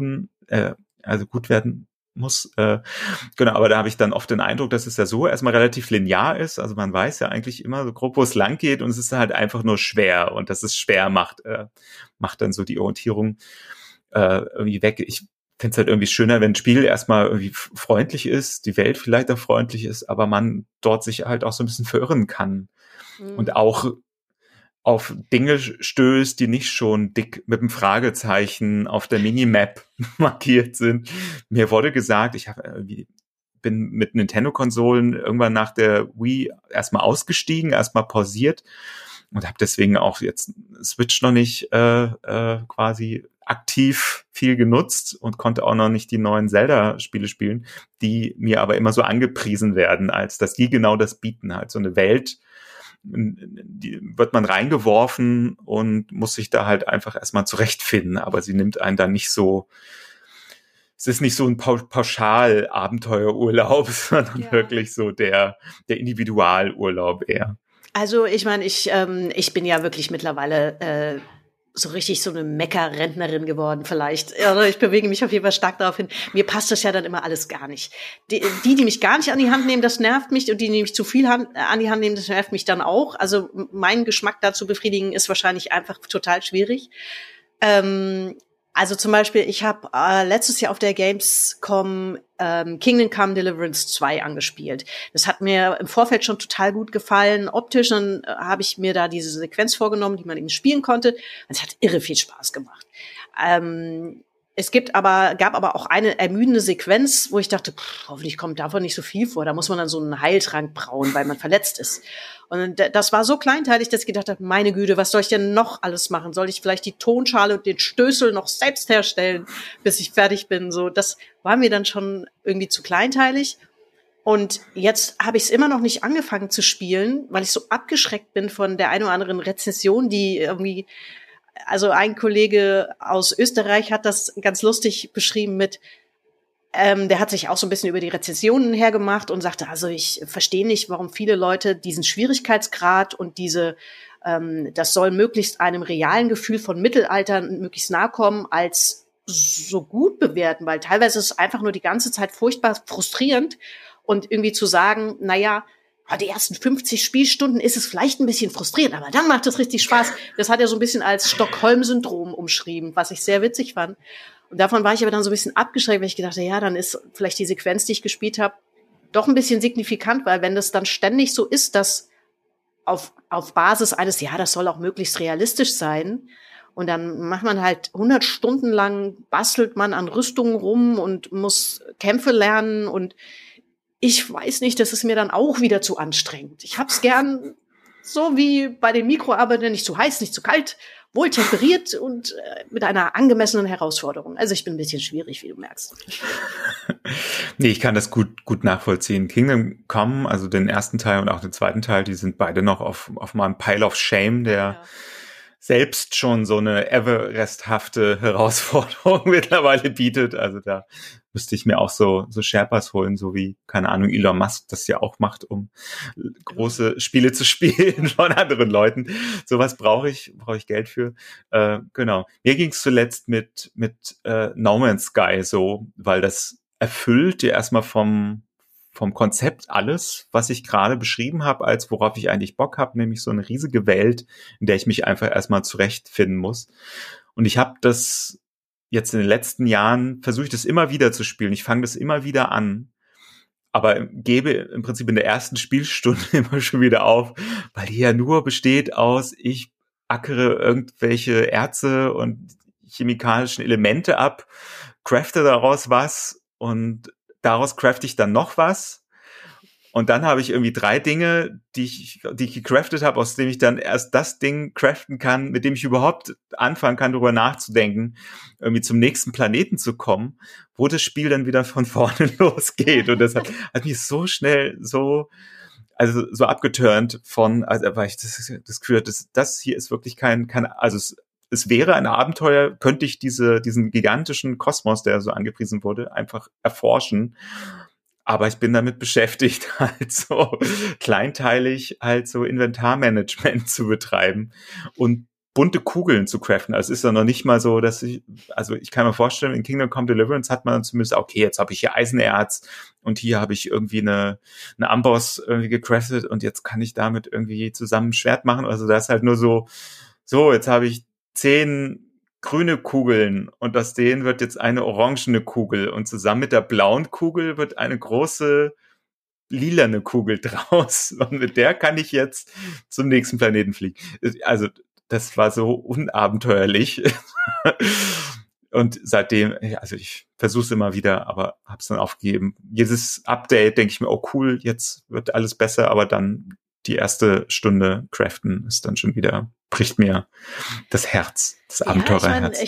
werden muss. Genau, aber da habe ich dann oft den Eindruck, dass es ja so erstmal relativ linear ist. Also man weiß ja eigentlich immer so grob, wo es lang geht, und es ist halt einfach nur schwer, und dass es schwer macht dann so die Orientierung irgendwie weg. Ich finde es halt irgendwie schöner, wenn ein Spiel erstmal irgendwie freundlich ist, die Welt vielleicht auch freundlich ist, aber man dort sich halt auch so ein bisschen verirren kann und auch auf Dinge stößt, die nicht schon dick mit einem Fragezeichen auf der Minimap markiert sind. Mir wurde gesagt, bin mit Nintendo-Konsolen irgendwann nach der Wii erstmal ausgestiegen, erstmal pausiert und habe deswegen auch jetzt Switch noch nicht quasi aktiv viel genutzt und konnte auch noch nicht die neuen Zelda-Spiele spielen, die mir aber immer so angepriesen werden, als dass die genau das bieten, halt so eine Welt, die wird man reingeworfen und muss sich da halt einfach erstmal zurechtfinden, aber sie nimmt einen dann nicht so, es ist nicht so ein Pauschal-Abenteuerurlaub, sondern wirklich so der Individualurlaub eher. Also ich meine, ich bin ja wirklich mittlerweile so richtig so eine Mecker-Rentnerin geworden vielleicht. Also ich bewege mich auf jeden Fall stark darauf hin. Mir passt das ja dann immer alles gar nicht. Die mich gar nicht an die Hand nehmen, das nervt mich. Und die mich zu viel an die Hand nehmen, das nervt mich dann auch. Also meinen Geschmack da zu befriedigen, ist wahrscheinlich einfach total schwierig. Also zum Beispiel, ich habe letztes Jahr auf der Gamescom Kingdom Come Deliverance 2 angespielt. Das hat mir im Vorfeld schon total gut gefallen. Optisch, dann habe ich mir da diese Sequenz vorgenommen, die man eben spielen konnte. Es hat irre viel Spaß gemacht. Es gab aber auch eine ermüdende Sequenz, wo ich dachte, hoffentlich kommt davon nicht so viel vor. Da muss man dann so einen Heiltrank brauen, weil man verletzt ist. Und das war so kleinteilig, dass ich gedacht habe, meine Güte, was soll ich denn noch alles machen? Soll ich vielleicht die Tonschale und den Stößel noch selbst herstellen, bis ich fertig bin? So, das war mir dann schon irgendwie zu kleinteilig. Und jetzt habe ich es immer noch nicht angefangen zu spielen, weil ich so abgeschreckt bin von der einen oder anderen Rezension, die irgendwie, also ein Kollege aus Österreich hat das ganz lustig beschrieben mit, der hat sich auch so ein bisschen über die Rezensionen hergemacht und sagte, also ich verstehe nicht, warum viele Leute diesen Schwierigkeitsgrad und das soll möglichst einem realen Gefühl von Mittelalter möglichst nahe kommen, als so gut bewerten, weil teilweise ist es einfach nur die ganze Zeit furchtbar frustrierend und irgendwie zu sagen, naja, die ersten 50 Spielstunden ist es vielleicht ein bisschen frustrierend, aber dann macht es richtig Spaß. Das hat er so ein bisschen als Stockholm-Syndrom umschrieben, was ich sehr witzig fand. Und davon war ich aber dann so ein bisschen abgeschreckt, weil ich gedacht habe, ja, dann ist vielleicht die Sequenz, die ich gespielt habe, doch ein bisschen signifikant, weil wenn das dann ständig so ist, dass auf Basis eines, ja, das soll auch möglichst realistisch sein, und dann macht man halt 100 Stunden lang, bastelt man an Rüstungen rum und muss Kämpfe lernen, und ich weiß nicht, das ist mir dann auch wieder zu anstrengend. Ich hab's gern so wie bei den Mikroarbeitern, nicht zu heiß, nicht zu kalt, wohl temperiert und mit einer angemessenen Herausforderung. Also ich bin ein bisschen schwierig, wie du merkst. Nee, ich kann das gut nachvollziehen. Kingdom Come, also den ersten Teil und auch den zweiten Teil, die sind beide noch auf meinem Pile of Shame, der selbst schon so eine Everest-hafte Herausforderung mittlerweile bietet. Also da müsste ich mir auch so Sherpas holen, so wie, keine Ahnung, Elon Musk das ja auch macht, um große Spiele zu spielen von anderen Leuten. Sowas brauche ich Geld für. Genau. Mir ging es zuletzt mit No Man's Sky so, weil das erfüllt ja erstmal vom Konzept alles, was ich gerade beschrieben habe, als worauf ich eigentlich Bock habe, nämlich so eine riesige Welt, in der ich mich einfach erstmal zurechtfinden muss. Und ich habe das jetzt in den letzten Jahren, versuche ich das immer wieder zu spielen. Ich fange das immer wieder an, aber gebe im Prinzip in der ersten Spielstunde immer schon wieder auf, weil die ja nur besteht aus, ich ackere irgendwelche Erze und chemikalischen Elemente ab, crafte daraus was und daraus crafte ich dann noch was. Und dann habe ich irgendwie 3 Dinge, die ich gecraftet habe, aus denen ich dann erst das Ding craften kann, mit dem ich überhaupt anfangen kann, darüber nachzudenken, irgendwie zum nächsten Planeten zu kommen, wo das Spiel dann wieder von vorne losgeht. Und das hat mich so schnell so also so abgeturnt von, also weil ich das Gefühl hatte, das hier ist wirklich also es wäre ein Abenteuer, könnte ich diesen gigantischen Kosmos, der so angepriesen wurde, einfach erforschen. Aber ich bin damit beschäftigt, halt so kleinteilig halt so Inventarmanagement zu betreiben und bunte Kugeln zu craften. Also es ist ja noch nicht mal so, dass ich kann mir vorstellen, in Kingdom Come Deliverance hat man zumindest, okay, jetzt habe ich hier Eisenerz und hier habe ich irgendwie eine Amboss irgendwie gecraftet und jetzt kann ich damit irgendwie zusammen ein Schwert machen. Also da ist halt nur so, jetzt habe ich 10 grüne Kugeln und aus denen wird jetzt eine orangene Kugel und zusammen mit der blauen Kugel wird eine große lilane Kugel draus und mit der kann ich jetzt zum nächsten Planeten fliegen. Also das war so unabenteuerlich und seitdem, also ich versuche es immer wieder, aber habe es dann aufgegeben. Jedes Update denke ich mir, oh cool, jetzt wird alles besser, aber dann die erste Stunde craften ist dann schon wieder, bricht mir das Herz, das Abenteurerherz.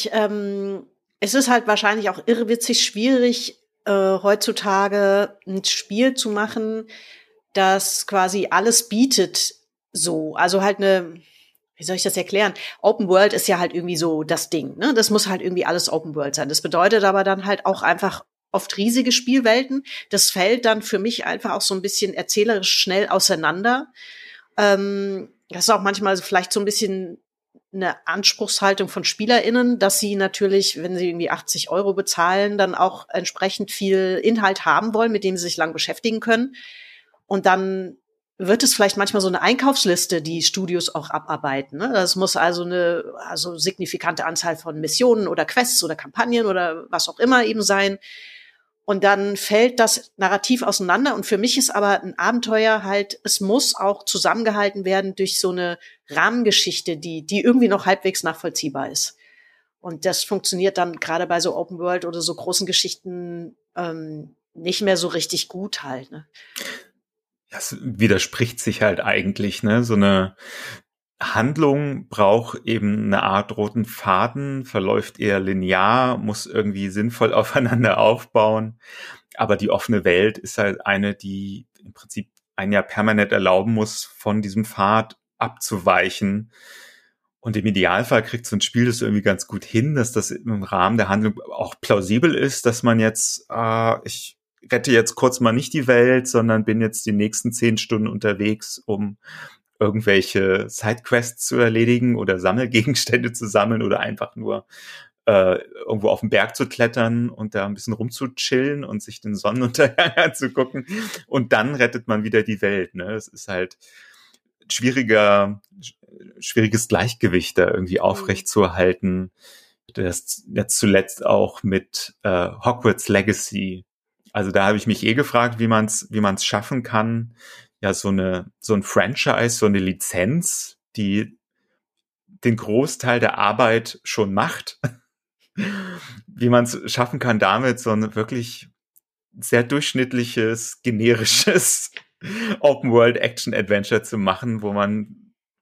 Es ist halt wahrscheinlich auch irrwitzig schwierig, heutzutage ein Spiel zu machen, das quasi alles bietet, so. Also halt wie soll ich das erklären? Open World ist ja halt irgendwie so das Ding, ne? Das muss halt irgendwie alles Open World sein. Das bedeutet aber dann halt auch einfach oft riesige Spielwelten. Das fällt dann für mich einfach auch so ein bisschen erzählerisch schnell auseinander. Das ist auch manchmal vielleicht so ein bisschen eine Anspruchshaltung von SpielerInnen, dass sie natürlich, wenn sie irgendwie 80 € bezahlen, dann auch entsprechend viel Inhalt haben wollen, mit dem sie sich lang beschäftigen können. Und dann wird es vielleicht manchmal so eine Einkaufsliste, die Studios auch abarbeiten, ne? Das muss also eine signifikante Anzahl von Missionen oder Quests oder Kampagnen oder was auch immer eben sein. Und dann fällt das Narrativ auseinander. Und für mich ist aber ein Abenteuer halt, es muss auch zusammengehalten werden durch so eine Rahmengeschichte, die irgendwie noch halbwegs nachvollziehbar ist. Und das funktioniert dann gerade bei so Open World oder so großen Geschichten nicht mehr so richtig gut halt, ne? Das widerspricht sich halt eigentlich, ne? So eine Handlung braucht eben eine Art roten Faden, verläuft eher linear, muss irgendwie sinnvoll aufeinander aufbauen. Aber die offene Welt ist halt eine, die im Prinzip ein Jahr permanent erlauben muss, von diesem Pfad abzuweichen. Und im Idealfall kriegt so ein Spiel das irgendwie ganz gut hin, dass das im Rahmen der Handlung auch plausibel ist, dass man jetzt, ich rette jetzt kurz mal nicht die Welt, sondern bin jetzt die nächsten 10 Stunden unterwegs, um irgendwelche Sidequests zu erledigen oder Sammelgegenstände zu sammeln oder einfach nur irgendwo auf den Berg zu klettern und da ein bisschen rumzuchillen und sich den Sonnenuntergang anzugucken und dann rettet man wieder die Welt, ne? Es ist halt schwieriges Gleichgewicht da irgendwie aufrecht zu erhalten. Das jetzt zuletzt auch mit Hogwarts Legacy. Also da habe ich mich gefragt, wie man's schaffen kann, ja, so ein Franchise, so eine Lizenz, die den Großteil der Arbeit schon macht, wie man es schaffen kann, damit so ein wirklich sehr durchschnittliches, generisches Open-World-Action-Adventure zu machen, wo man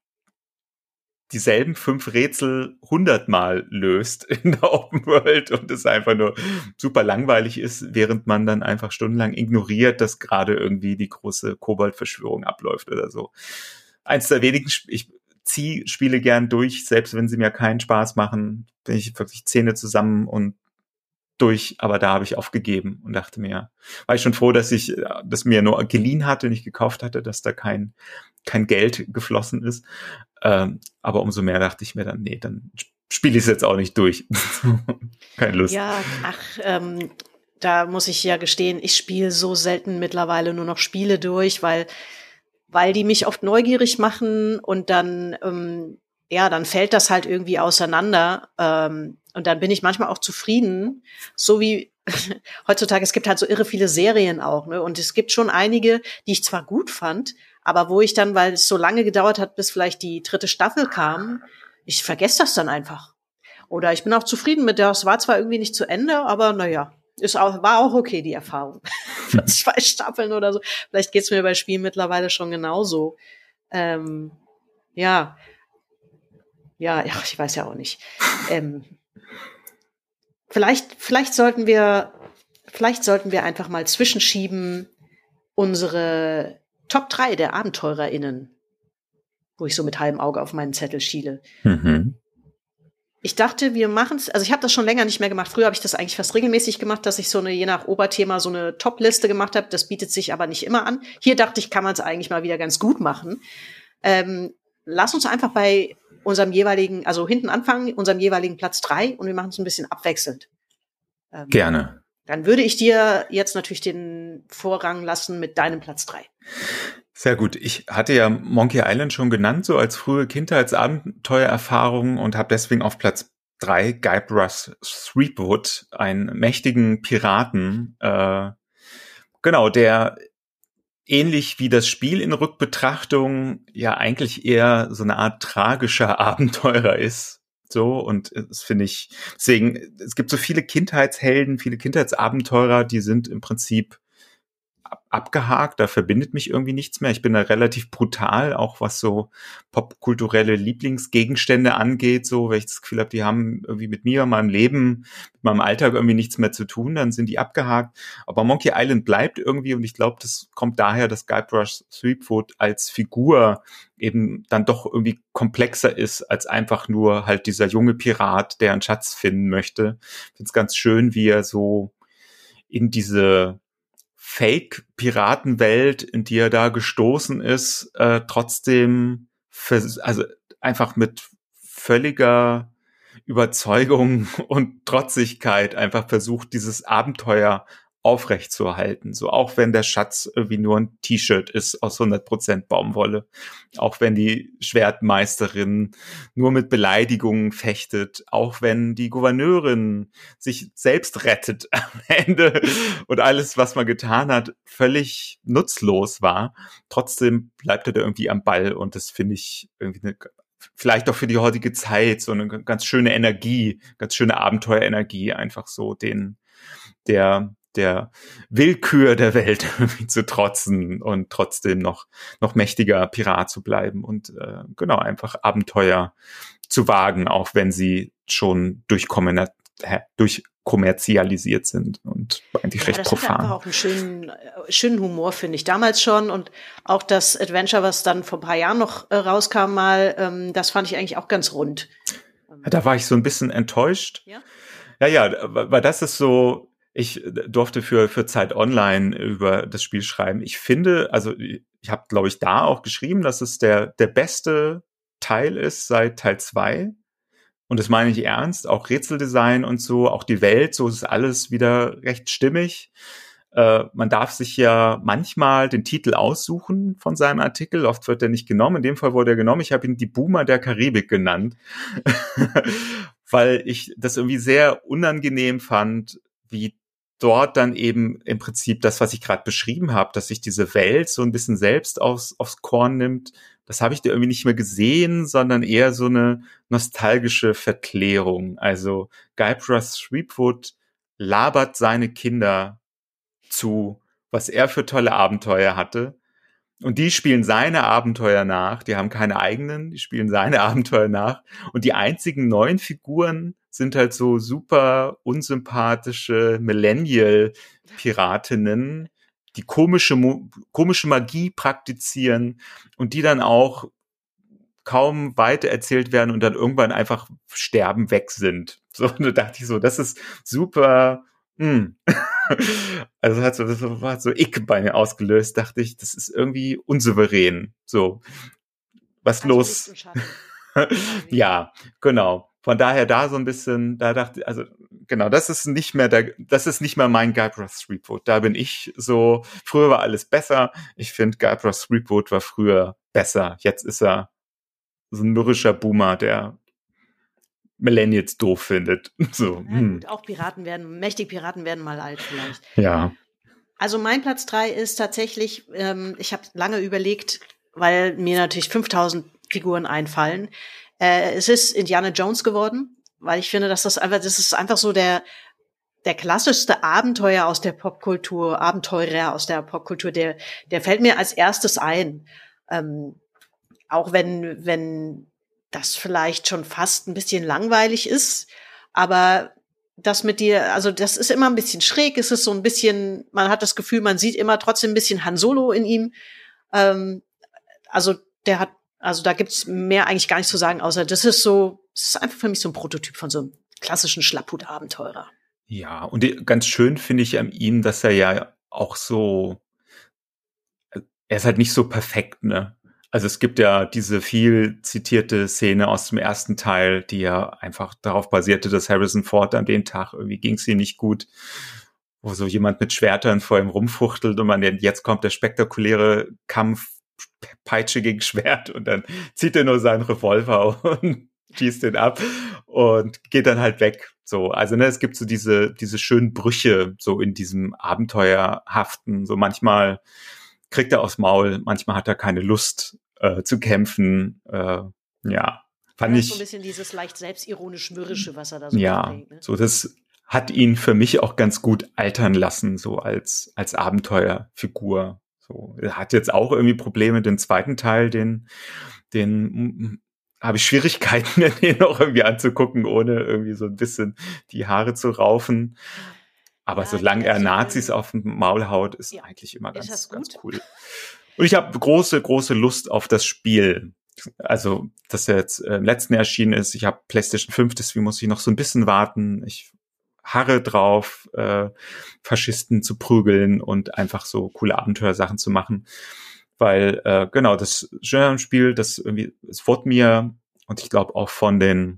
dieselben 5 Rätsel 100-mal löst in der Open World und es einfach nur super langweilig ist, während man dann einfach stundenlang ignoriert, dass gerade irgendwie die große Kobold-Verschwörung abläuft oder so. Eins der wenigen, ich ziehe Spiele gern durch, selbst wenn sie mir keinen Spaß machen, bin ich wirklich Zähne zusammen und durch, aber da habe ich aufgegeben und dachte mir, war ich schon froh, dass ich das mir nur geliehen hatte, nicht gekauft hatte, dass da kein Geld geflossen ist. Aber umso mehr dachte ich mir dann, nee, dann spiele ich es jetzt auch nicht durch. Keine Lust. Ja, da muss ich ja gestehen, ich spiele so selten mittlerweile nur noch Spiele durch, weil die mich oft neugierig machen und dann dann fällt das halt irgendwie auseinander. Und dann bin ich manchmal auch zufrieden, so wie heutzutage, es gibt halt so irre viele Serien auch, ne? Und es gibt schon einige, die ich zwar gut fand, aber wo ich dann, weil es so lange gedauert hat, bis vielleicht die 3. Staffel kam, ich vergesse das dann einfach. Oder ich bin auch zufrieden mit der, es war zwar irgendwie nicht zu Ende, aber naja, war auch okay, die Erfahrung. 2 Staffeln oder so. Vielleicht geht's mir bei Spielen mittlerweile schon genauso. Ja, ich weiß ja auch nicht. Vielleicht sollten wir einfach mal zwischenschieben unsere Top 3 der AbenteurerInnen, wo ich so mit halbem Auge auf meinen Zettel schiele. Mhm. Ich dachte, wir machen es, also ich habe das schon länger nicht mehr gemacht. Früher habe ich das eigentlich fast regelmäßig gemacht, dass ich so eine, je nach Oberthema, so eine Top-Liste gemacht habe. Das bietet sich aber nicht immer an. Hier dachte ich, kann man es eigentlich mal wieder ganz gut machen. Lass uns einfach bei unserem jeweiligen, also hinten anfangen, unserem jeweiligen Platz 3 und wir machen es ein bisschen abwechselnd. Gerne. Dann würde ich dir jetzt natürlich den Vorrang lassen mit deinem Platz 3. Sehr gut. Ich hatte ja Monkey Island schon genannt, so als frühe Kindheitsabenteuererfahrung und habe deswegen auf Platz 3 Guybrush Threepwood, einen mächtigen Piraten, genau, der ähnlich wie das Spiel in Rückbetrachtung ja eigentlich eher so eine Art tragischer Abenteurer ist. So, und das finde ich, deswegen, es gibt so viele Kindheitshelden, viele Kindheitsabenteurer, die sind im Prinzip abgehakt, da verbindet mich irgendwie nichts mehr. Ich bin da relativ brutal, auch was so popkulturelle Lieblingsgegenstände angeht, so, weil ich das Gefühl habe, die haben irgendwie mit mir, meinem Leben, mit meinem Alltag irgendwie nichts mehr zu tun, dann sind die abgehakt. Aber Monkey Island bleibt irgendwie und ich glaube, das kommt daher, dass Guybrush Threepwood als Figur eben dann doch irgendwie komplexer ist als einfach nur halt dieser junge Pirat, der einen Schatz finden möchte. Ich finde es ganz schön, wie er so in diese Fake-Piratenwelt, in die er da gestoßen ist, trotzdem also einfach mit völliger Überzeugung und Trotzigkeit einfach versucht, dieses Abenteuer aufrechtzuerhalten. So, auch wenn der Schatz irgendwie nur ein T-Shirt ist aus 100% Baumwolle. Auch wenn die Schwertmeisterin nur mit Beleidigungen fechtet. Auch wenn die Gouverneurin sich selbst rettet am Ende und alles, was man getan hat, völlig nutzlos war. Trotzdem bleibt er da irgendwie am Ball und das finde ich irgendwie vielleicht auch für die heutige Zeit so eine ganz schöne Energie, ganz schöne Abenteuerenergie, einfach so der Willkür der Welt irgendwie zu trotzen und trotzdem noch mächtiger Pirat zu bleiben und genau einfach Abenteuer zu wagen, auch wenn sie schon durchkommerzialisiert sind und eigentlich recht profan. Das hat einfach auch einen schönen Humor, finde ich, damals schon. Und auch das Adventure, was dann vor ein paar Jahren noch rauskam mal, das fand ich eigentlich auch ganz rund. Da war ich so ein bisschen enttäuscht. Ja? Ja, weil das ist so, ich durfte für Zeit Online über das Spiel schreiben. Ich finde, also ich habe, glaube ich, da auch geschrieben, dass es der beste Teil ist seit Teil 2. Und das meine ich ernst, auch Rätseldesign und so, auch die Welt, so ist alles wieder recht stimmig. Man darf sich ja manchmal den Titel aussuchen von seinem Artikel, oft wird er nicht genommen, in dem Fall wurde er genommen, ich habe ihn die Boomer der Karibik genannt, weil ich das irgendwie sehr unangenehm fand, wie dort dann eben im Prinzip das, was ich gerade beschrieben habe, dass sich diese Welt so ein bisschen selbst aufs Korn nimmt, das habe ich da irgendwie nicht mehr gesehen, sondern eher so eine nostalgische Verklärung. Also Guybrush Threepwood labert seine Kinder zu, was er für tolle Abenteuer hatte. Und die spielen seine Abenteuer nach. Die haben keine eigenen, die spielen seine Abenteuer nach. Und die einzigen neuen Figuren sind halt so super unsympathische Millennial-Piratinnen, die komische Magie praktizieren und die dann auch kaum weiter erzählt werden und dann irgendwann einfach sterben, weg sind. So, und da dachte ich so, das ist super. Also hat so Ick bei mir ausgelöst, dachte ich, das ist irgendwie unsouverän. So, was also los? Ja, genau. Von daher da so ein bisschen, da dachte ich, also genau, das ist nicht mehr mein Guybrush Threepwood. Da bin ich so, früher war alles besser. Ich finde, Guybrush Threepwood war früher besser. Jetzt ist er so ein mürrischer Boomer, der Millennials doof findet. So. Ja, gut, auch mächtige Piraten werden mal alt vielleicht. Ja. Also mein Platz 3 ist tatsächlich, ich habe lange überlegt, weil mir natürlich 5000 Figuren einfallen. Es ist Indiana Jones geworden, weil ich finde, dass das ist einfach so der klassischste Abenteurer aus der Popkultur, der fällt mir als erstes ein. Auch wenn das vielleicht schon fast ein bisschen langweilig ist, aber das mit dir, also das ist immer ein bisschen schräg, es ist so ein bisschen, man hat das Gefühl, man sieht immer trotzdem ein bisschen Han Solo in ihm. Also da gibt's mehr eigentlich gar nicht zu sagen, außer das ist einfach für mich so ein Prototyp von so einem klassischen Schlapphut-Abenteurer. Ja, und ganz schön finde ich an ihm, dass er ja auch so, er ist halt nicht so perfekt, ne? Also es gibt ja diese viel zitierte Szene aus dem ersten Teil, die ja einfach darauf basierte, dass Harrison Ford an den Tag irgendwie ging's ihm nicht gut, wo so jemand mit Schwertern vor ihm rumfuchtelt und man denkt, jetzt kommt der spektakuläre Kampf, Peitsche gegen Schwert und dann zieht er nur seinen Revolver und schießt den ab und geht dann halt weg. So, also ne, es gibt so diese schönen Brüche so in diesem Abenteuerhaften. So manchmal kriegt er aufs Maul, manchmal hat er keine Lust zu kämpfen. Fand ich so ein bisschen dieses leicht selbstironisch-mürrische, was er da so mitbringt, ne? So das hat ihn für mich auch ganz gut altern lassen, so als Abenteuerfigur. So, er hat jetzt auch irgendwie Probleme, den zweiten Teil, den habe ich Schwierigkeiten, mir den noch irgendwie anzugucken, ohne irgendwie so ein bisschen die Haare zu raufen. Aber ja, solange er Nazis auf dem Maul haut, ist eigentlich immer ganz cool. Und ich habe große, große Lust auf das Spiel. Also, das ja jetzt im letzten erschienen ist. Ich habe PlayStation 5, deswegen muss ich noch so ein bisschen warten. Ich harre drauf, Faschisten zu prügeln und einfach so coole Abenteuersachen zu machen. Weil, das Spiel, es wurde mir, und ich glaube auch von den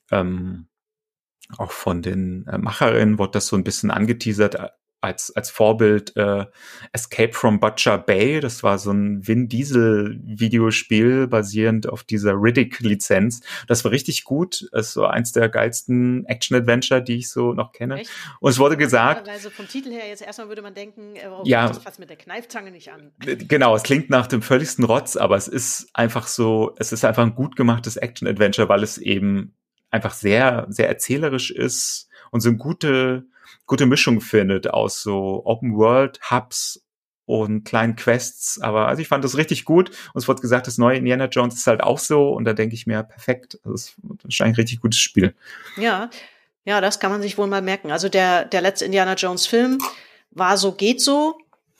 Macherinnen wurde das so ein bisschen angeteasert als Vorbild Escape from Butcher Bay. Das war so ein Vin Diesel Videospiel basierend auf dieser Riddick-Lizenz. Das war richtig gut. Es ist so eins der geilsten Action-Adventure, die ich so noch kenne. Echt? Und es wurde gesagt... Also vom Titel her jetzt erstmal würde man denken, das fasst mit der Kneifzange nicht an. Genau, es klingt nach dem völligsten Rotz, aber es ist einfach ein gut gemachtes Action-Adventure, weil es eben einfach sehr, sehr erzählerisch ist und so eine gute Mischung findet aus so Open-World-Hubs und kleinen Quests. Aber also ich fand das richtig gut. Und es wurde gesagt, das neue Indiana Jones ist halt auch so. Und da denke ich mir, perfekt. Das ist wahrscheinlich ein richtig gutes Spiel. Ja, das kann man sich wohl mal merken. Also der letzte Indiana Jones-Film war so, geht so.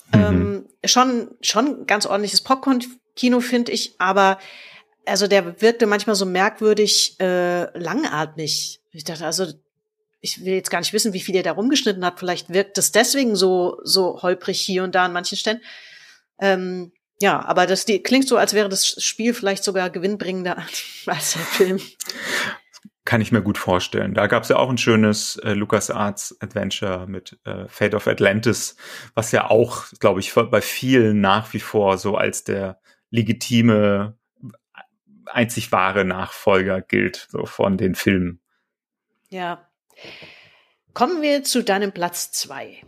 Schon ganz ordentliches Popcorn-Kino, finde ich. Aber also der wirkte manchmal so merkwürdig langatmig. Ich dachte, also ich will jetzt gar nicht wissen, wie viel ihr da rumgeschnitten habt. Vielleicht wirkt es deswegen so holprig hier und da an manchen Stellen. Aber klingt so, als wäre das Spiel vielleicht sogar gewinnbringender als der Film. Kann ich mir gut vorstellen. Da gab es ja auch ein schönes LucasArts Adventure mit Fate of Atlantis, was ja auch, glaube ich, bei vielen nach wie vor so als der legitime, einzig wahre Nachfolger gilt, so von den Filmen. Ja. Kommen wir zu deinem Platz 2.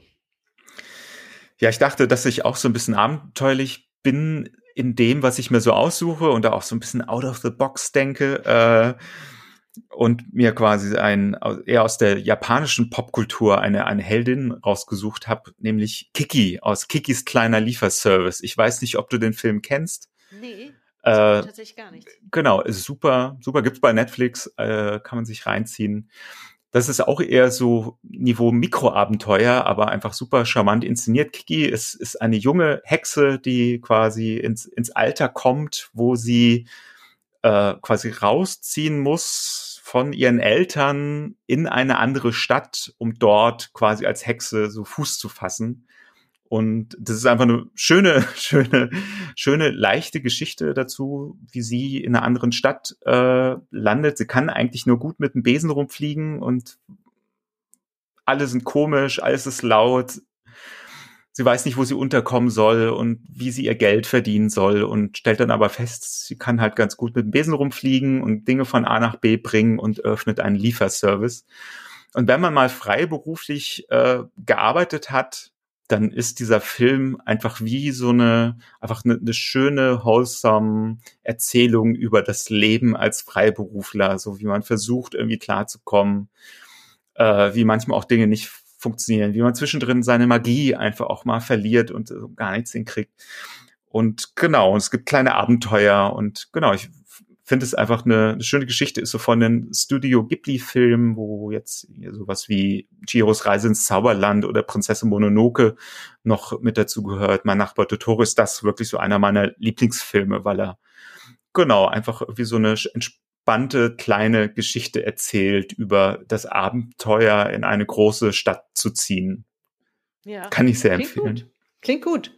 Ja, ich dachte, dass ich auch so ein bisschen abenteuerlich bin in dem, was ich mir so aussuche und da auch so ein bisschen out of the box denke und mir quasi eher aus der japanischen Popkultur eine Heldin rausgesucht habe, nämlich Kiki aus Kikis kleiner Lieferservice. Ich weiß nicht, ob du den Film kennst. Nee. Tatsächlich gar nicht. Genau, ist super, gibt's bei Netflix, kann man sich reinziehen. Das ist auch eher so Niveau Mikroabenteuer, aber einfach super charmant inszeniert. Kiki ist eine junge Hexe, die quasi ins Alter kommt, wo sie quasi rausziehen muss von ihren Eltern in eine andere Stadt, um dort quasi als Hexe so Fuß zu fassen. Und das ist einfach eine schöne, leichte Geschichte dazu, wie sie in einer anderen Stadt landet. Sie kann eigentlich nur gut mit dem Besen rumfliegen und alle sind komisch, alles ist laut. Sie weiß nicht, wo sie unterkommen soll und wie sie ihr Geld verdienen soll und stellt dann aber fest, sie kann halt ganz gut mit dem Besen rumfliegen und Dinge von A nach B bringen und öffnet einen Lieferservice. Und wenn man mal freiberuflich gearbeitet hat, dann ist dieser Film einfach wie so eine schöne, wholesome Erzählung über das Leben als Freiberufler, so wie man versucht, irgendwie klarzukommen, wie manchmal auch Dinge nicht funktionieren, wie man zwischendrin seine Magie einfach auch mal verliert und gar nichts hinkriegt. Und genau, es gibt kleine Abenteuer und genau, ich finde es einfach eine schöne Geschichte, ist so von den Studio Ghibli-Filmen, wo jetzt sowas wie Chihiros Reise ins Zauberland oder Prinzessin Mononoke noch mit dazu gehört. Mein Nachbar Totoro ist das wirklich so einer meiner Lieblingsfilme, weil er genau einfach wie so eine entspannte kleine Geschichte erzählt über das Abenteuer in eine große Stadt zu ziehen. Ja. Kann ich sehr Klingt empfehlen. gut. Klingt gut.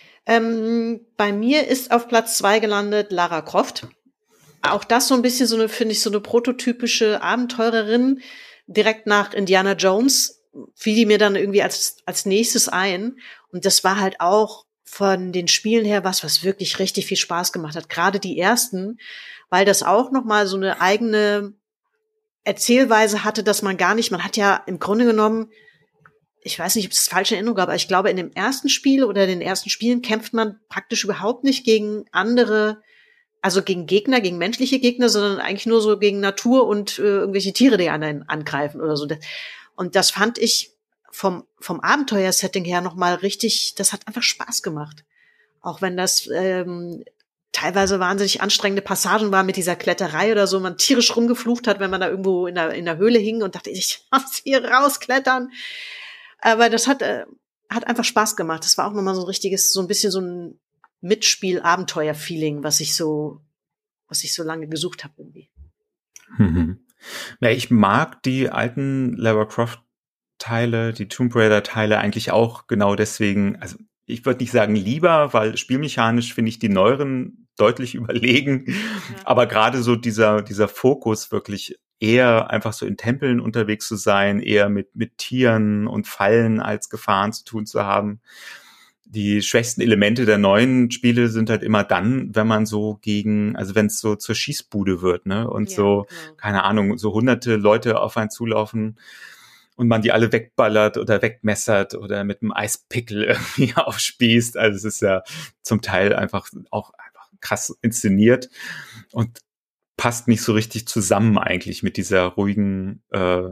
Bei mir ist auf Platz 2 gelandet Lara Croft. Auch das so ein bisschen finde ich, so eine prototypische Abenteurerin. Direkt nach Indiana Jones fiel die mir dann irgendwie als nächstes ein. Und das war halt auch von den Spielen her was wirklich richtig viel Spaß gemacht hat. Gerade die ersten, weil das auch nochmal so eine eigene Erzählweise hatte, dass man hat ja im Grunde genommen, ich weiß nicht, ob es falsche Erinnerung gab, aber ich glaube, in dem ersten Spiel oder den ersten Spielen kämpft man praktisch überhaupt nicht gegen andere, also gegen Gegner, gegen menschliche Gegner, sondern eigentlich nur so gegen Natur und irgendwelche Tiere, die einen angreifen oder so. Und das fand ich vom Abenteuersetting her nochmal richtig, das hat einfach Spaß gemacht. Auch wenn das teilweise wahnsinnig anstrengende Passagen waren mit dieser Kletterei oder so, man tierisch rumgeflucht hat, wenn man da irgendwo in der Höhle hing und dachte, ich muss hier rausklettern. Aber das hat einfach Spaß gemacht. Das war auch nochmal so ein richtiges, so ein bisschen so ein Mitspiel-Abenteuer-Feeling, was ich so lange gesucht habe irgendwie. Ja, ich mag die alten Lara Croft-Teile, die Tomb Raider-Teile eigentlich auch genau deswegen, also ich würde nicht sagen lieber, weil spielmechanisch finde ich die neueren deutlich überlegen, aber gerade so dieser Fokus wirklich eher einfach so in Tempeln unterwegs zu sein, eher mit Tieren und Fallen als Gefahren zu tun zu haben. Die schwächsten Elemente der neuen Spiele sind halt immer dann, wenn man so also wenn es so zur Schießbude wird, ne? Und genau. Keine Ahnung, so hunderte Leute auf einen zulaufen und man die alle wegballert oder wegmessert oder mit einem Eispickel irgendwie aufspießt. Also es ist ja zum Teil einfach krass inszeniert und passt nicht so richtig zusammen eigentlich mit dieser ruhigen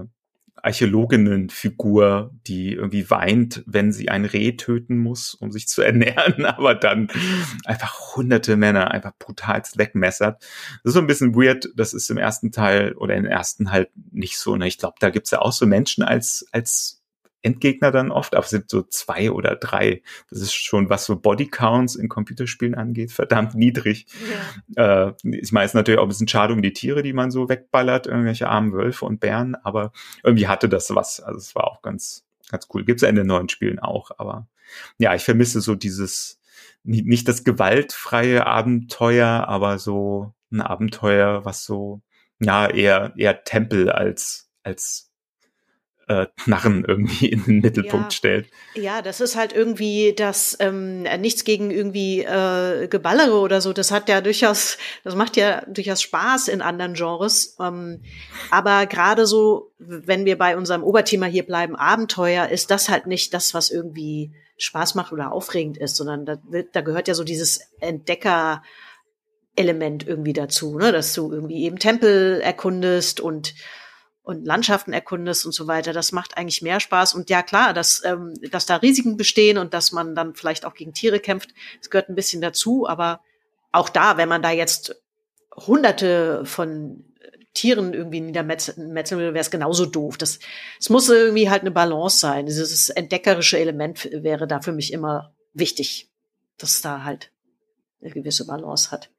Archäologinnen-Figur, die irgendwie weint, wenn sie ein Reh töten muss, um sich zu ernähren, aber dann einfach hunderte Männer einfach brutal wegmessert. Das ist so ein bisschen weird, das ist im ersten Teil oder im ersten halt nicht so. Ne? Ich glaube, da gibt's ja auch so Menschen als Endgegner dann oft, aber es sind so 2 oder 3. Das ist schon, was so Bodycounts in Computerspielen angeht, verdammt niedrig. Ja. Ich meine, es ist natürlich auch ein bisschen schade um die Tiere, die man so wegballert, irgendwelche armen Wölfe und Bären, aber irgendwie hatte das was. Also es war auch ganz, ganz cool. Gibt's ja in den neuen Spielen auch, aber ja, ich vermisse so dieses, nicht das gewaltfreie Abenteuer, aber so ein Abenteuer, was so, ja, eher Tempel als Knarren irgendwie in den Mittelpunkt stellt. Ja, das ist halt irgendwie das nichts gegen irgendwie Geballere oder so. Das macht ja durchaus Spaß in anderen Genres. Aber gerade so, wenn wir bei unserem Oberthema hier bleiben, Abenteuer, ist das halt nicht das, was irgendwie Spaß macht oder aufregend ist, sondern da gehört ja so dieses Entdecker-Element irgendwie dazu, ne? Dass du irgendwie eben Tempel erkundest und Landschaften erkundest und so weiter. Das macht eigentlich mehr Spaß. Und ja, klar, dass da Risiken bestehen und dass man dann vielleicht auch gegen Tiere kämpft, das gehört ein bisschen dazu. Aber auch da, wenn man da jetzt hunderte von Tieren irgendwie niedermetzeln will, wäre es genauso doof. Es muss irgendwie halt eine Balance sein. Dieses entdeckerische Element wäre da für mich immer wichtig, dass da halt eine gewisse Balance hat.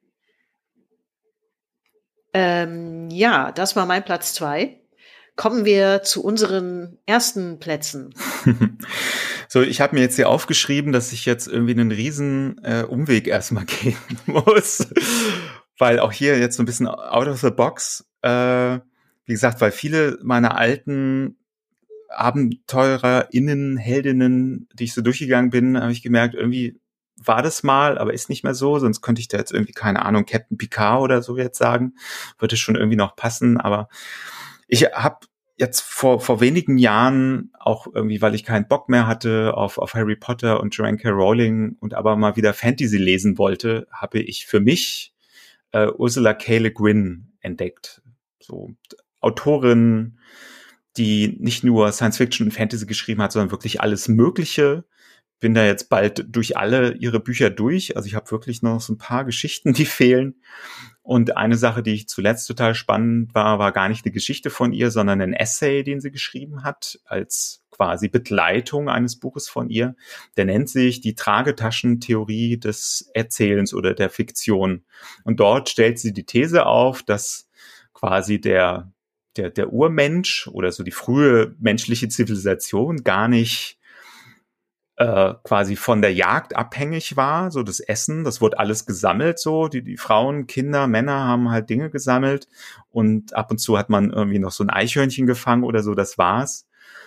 Ja, das war mein Platz 2. Kommen wir zu unseren ersten Plätzen. So, ich habe mir jetzt hier aufgeschrieben, dass ich jetzt irgendwie einen riesen Umweg erstmal gehen muss, weil auch hier jetzt so ein bisschen out of the box, wie gesagt, weil viele meiner alten AbenteurerInnen, Heldinnen, die ich so durchgegangen bin, habe ich gemerkt, irgendwie war das mal, aber ist nicht mehr so, sonst könnte ich da jetzt irgendwie, keine Ahnung, Captain Picard oder so jetzt sagen, würde schon irgendwie noch passen, aber ich habe jetzt vor wenigen Jahren auch irgendwie, weil ich keinen Bock mehr hatte auf Harry Potter und Joanne K. Rowling und aber mal wieder Fantasy lesen wollte, habe ich für mich Ursula K. Le Guin entdeckt. So Autorin, die nicht nur Science Fiction und Fantasy geschrieben hat, sondern wirklich alles Mögliche. Bin da jetzt bald durch alle ihre Bücher durch. Also ich habe wirklich noch so ein paar Geschichten, die fehlen. Und eine Sache, die ich zuletzt total spannend war gar nicht eine Geschichte von ihr, sondern ein Essay, den sie geschrieben hat, als quasi Begleitung eines Buches von ihr. Der nennt sich die Tragetaschentheorie des Erzählens oder der Fiktion. Und dort stellt sie die These auf, dass quasi der Urmensch oder so die frühe menschliche Zivilisation gar nicht quasi von der Jagd abhängig war, so das Essen, das wurde alles gesammelt, so die Frauen, Kinder, Männer haben halt Dinge gesammelt und ab und zu hat man irgendwie noch so ein Eichhörnchen gefangen oder so, das war's.